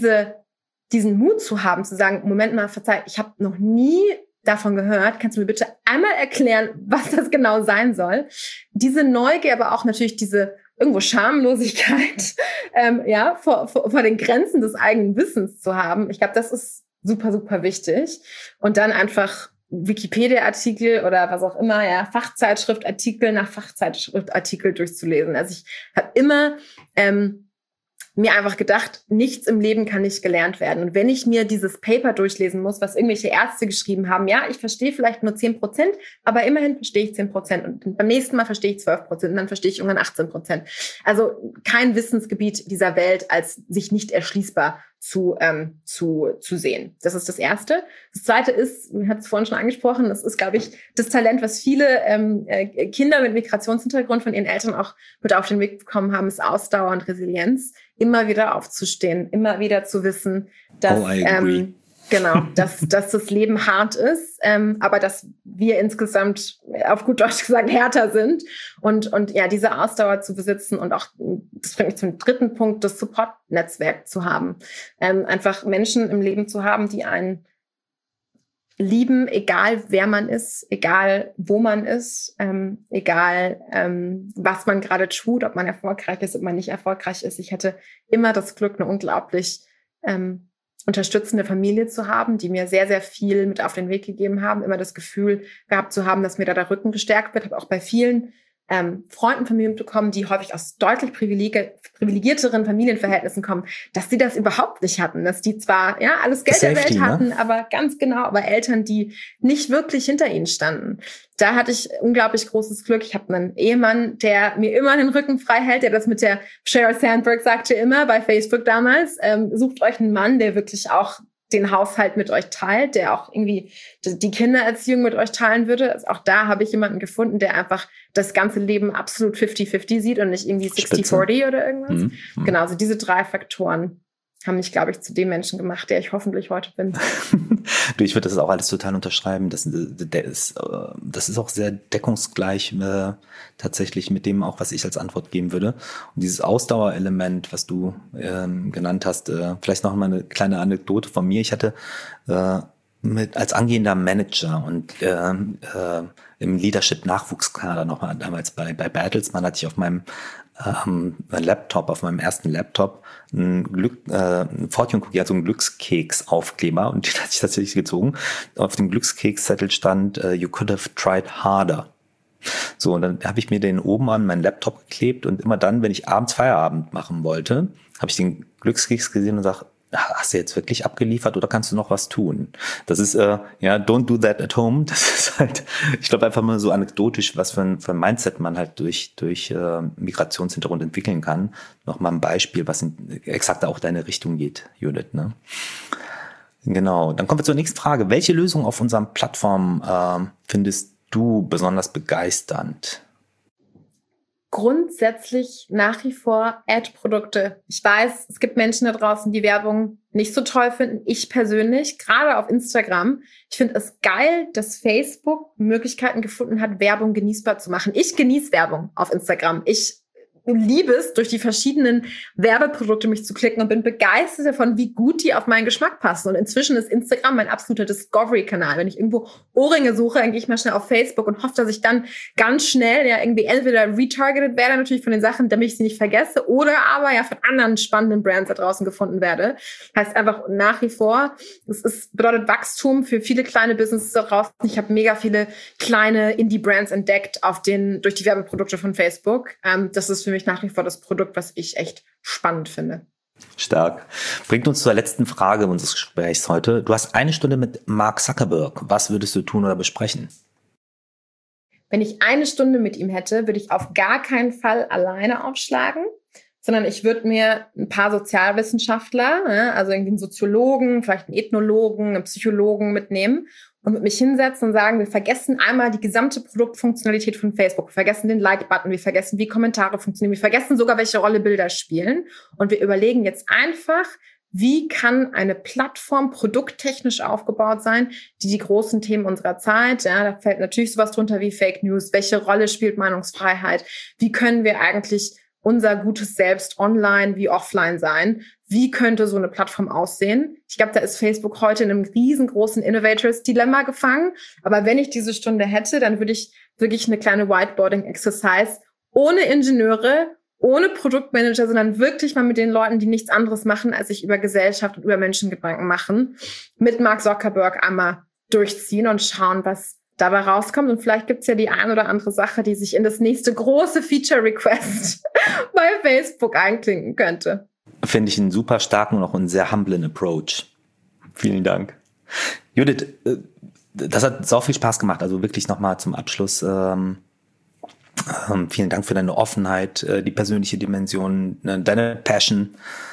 diesen Mut zu haben, zu sagen, Moment mal, verzeih, ich habe noch nie davon gehört, kannst du mir bitte einmal erklären, was das genau sein soll? Diese Neugier, aber auch natürlich diese irgendwo Schamlosigkeit, vor den Grenzen des eigenen Wissens zu haben. Ich glaube, das ist super, super wichtig. Und dann einfach Wikipedia-Artikel oder was auch immer, ja, Fachzeitschriftartikel nach Fachzeitschriftartikel durchzulesen. Also ich habe immer mir einfach gedacht, nichts im Leben kann nicht gelernt werden. Und wenn ich mir dieses Paper durchlesen muss, was irgendwelche Ärzte geschrieben haben, ja, ich verstehe vielleicht nur 10%, aber immerhin verstehe ich 10%. Und beim nächsten Mal verstehe ich 12% und dann verstehe ich irgendwann 18%. Also kein Wissensgebiet dieser Welt als sich nicht erschließbar zu sehen. Das ist das Erste. Das Zweite ist, man hat es vorhin schon angesprochen, das ist, glaube ich, das Talent, was viele Kinder mit Migrationshintergrund von ihren Eltern auch mit auf den Weg bekommen haben, ist Ausdauer und Resilienz. Immer wieder aufzustehen, immer wieder zu wissen, dass dass das Leben hart ist, aber dass wir insgesamt, auf gut Deutsch gesagt, härter sind und ja, diese Ausdauer zu besitzen und auch, das bringt mich zum dritten Punkt, das Support-Netzwerk zu haben. Einfach Menschen im Leben zu haben, die einen lieben, egal wer man ist, egal wo man ist, egal was man gerade tut, ob man erfolgreich ist, ob man nicht erfolgreich ist. Ich hatte immer das Glück, eine unglaublich unterstützende Familie zu haben, die mir sehr, sehr viel mit auf den Weg gegeben haben, immer das Gefühl gehabt zu haben, dass mir da der Rücken gestärkt wird. Habe auch bei vielen Freunden von mir mitbekommen, die häufig aus deutlich privilegierteren Familienverhältnissen kommen, dass sie das überhaupt nicht hatten, dass die zwar alles Geld der Welt hatten, aber ganz genau, aber Eltern, die nicht wirklich hinter ihnen standen. Da hatte ich unglaublich großes Glück. Ich habe einen Ehemann, der mir immer den Rücken frei hält, der das mit der Sheryl Sandberg sagte immer bei Facebook damals, sucht euch einen Mann, der wirklich auch den Haushalt mit euch teilt, der auch irgendwie die Kindererziehung mit euch teilen würde. Also auch da habe ich jemanden gefunden, der einfach das ganze Leben absolut 50-50 sieht und nicht irgendwie 60-40 oder irgendwas. Genau, also diese 3 Faktoren haben mich, glaube ich, zu dem Menschen gemacht, der ich hoffentlich heute bin. Du, ich würde das auch alles total unterschreiben. Das ist auch sehr deckungsgleich tatsächlich mit dem auch, was ich als Antwort geben würde. Und dieses Ausdauerelement, was du genannt hast, vielleicht noch mal eine kleine Anekdote von mir. Ich hatte als angehender Manager und im Leadership-Nachwuchskader nochmal damals bei Bertelsmann hatte ich auf meinem Laptop, auf meinem ersten Laptop ein Fortune Cookie, also ein Glückskeks-Aufkleber, und den hatte ich tatsächlich gezogen. Auf dem Glückskekszettel stand, you could have tried harder. So, und dann habe ich mir den oben an meinen Laptop geklebt, und immer dann, wenn ich abends Feierabend machen wollte, habe ich den Glückskeks gesehen und sage, hast du jetzt wirklich abgeliefert oder kannst du noch was tun? Das ist, don't do that at home. Das ist halt, ich glaube, einfach mal so anekdotisch, was für ein Mindset man halt durch Migrationshintergrund entwickeln kann. Nochmal ein Beispiel, was in exakt auch deine Richtung geht, Judith, ne? Genau. Dann kommen wir zur nächsten Frage. Welche Lösung auf unseren Plattformen findest du besonders begeisternd? Grundsätzlich nach wie vor Ad-Produkte. Ich weiß, es gibt Menschen da draußen, die Werbung nicht so toll finden. Ich persönlich, gerade auf Instagram, ich finde es geil, dass Facebook Möglichkeiten gefunden hat, Werbung genießbar zu machen. Ich genieße Werbung auf Instagram. Ich liebe es, durch die verschiedenen Werbeprodukte mich zu klicken und bin begeistert davon, wie gut die auf meinen Geschmack passen. Und inzwischen ist Instagram mein absoluter Discovery-Kanal. Wenn ich irgendwo Ohrringe suche, dann gehe ich mal schnell auf Facebook und hoffe, dass ich dann ganz schnell irgendwie entweder retargeted werde, natürlich von den Sachen, damit ich sie nicht vergesse, oder aber von anderen spannenden Brands da draußen gefunden werde. Heißt einfach nach wie vor, bedeutet Wachstum für viele kleine Businesses da draußen. Ich habe mega viele kleine Indie-Brands entdeckt durch die Werbeprodukte von Facebook. Das ist für mich nach wie vor das Produkt, was ich echt spannend finde. Stark. Bringt uns zur letzten Frage unseres Gesprächs heute. Du hast 1 Stunde mit Mark Zuckerberg. Was würdest du tun oder besprechen? Wenn ich 1 Stunde mit ihm hätte, würde ich auf gar keinen Fall alleine aufschlagen, sondern ich würde mir ein paar Sozialwissenschaftler, also irgendwie einen Soziologen, vielleicht einen Ethnologen, einen Psychologen mitnehmen und mit mich hinsetzen und sagen, wir vergessen einmal die gesamte Produktfunktionalität von Facebook. Wir vergessen den Like-Button, wir vergessen, wie Kommentare funktionieren, wir vergessen sogar, welche Rolle Bilder spielen. Und wir überlegen jetzt einfach, wie kann eine Plattform produkttechnisch aufgebaut sein, die großen Themen unserer Zeit, da fällt natürlich sowas drunter wie Fake News, welche Rolle spielt Meinungsfreiheit, wie können wir eigentlich unser gutes Selbst online wie offline sein. Wie könnte so eine Plattform aussehen? Ich glaube, da ist Facebook heute in einem riesengroßen Innovators-Dilemma gefangen. Aber wenn ich diese Stunde hätte, dann würde ich wirklich eine kleine Whiteboarding-Exercise ohne Ingenieure, ohne Produktmanager, sondern wirklich mal mit den Leuten, die nichts anderes machen, als sich über Gesellschaft und über Menschen Gedanken machen, mit Mark Zuckerberg einmal durchziehen und schauen, was dabei rauskommt. Und vielleicht gibt's ja die ein oder andere Sache, die sich in das nächste große Feature-Request bei Facebook einklinken könnte. Finde ich einen super starken und auch einen sehr humblen Approach. Vielen Dank. Judith, das hat so viel Spaß gemacht. Also wirklich nochmal zum Abschluss. Vielen Dank für deine Offenheit, die persönliche Dimension, deine Passion,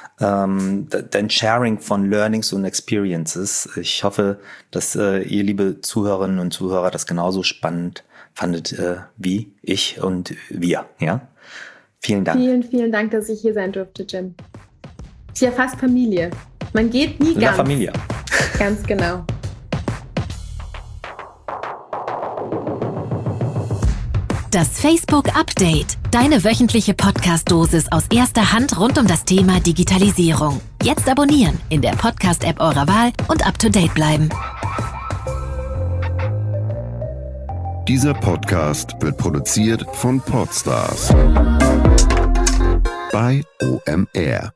dein Sharing von Learnings und Experiences. Ich hoffe, dass ihr, liebe Zuhörerinnen und Zuhörer, das genauso spannend fandet wie ich und wir. Ja? Vielen Dank. Vielen, vielen Dank, dass ich hier sein durfte, Jim. Ist ja fast Familie. Man geht nie ganz. Familie. Ganz genau. Das Facebook Update. Deine wöchentliche Podcast-Dosis aus erster Hand rund um das Thema Digitalisierung. Jetzt abonnieren in der Podcast-App eurer Wahl und up to date bleiben. Dieser Podcast wird produziert von Podstars bei OMR.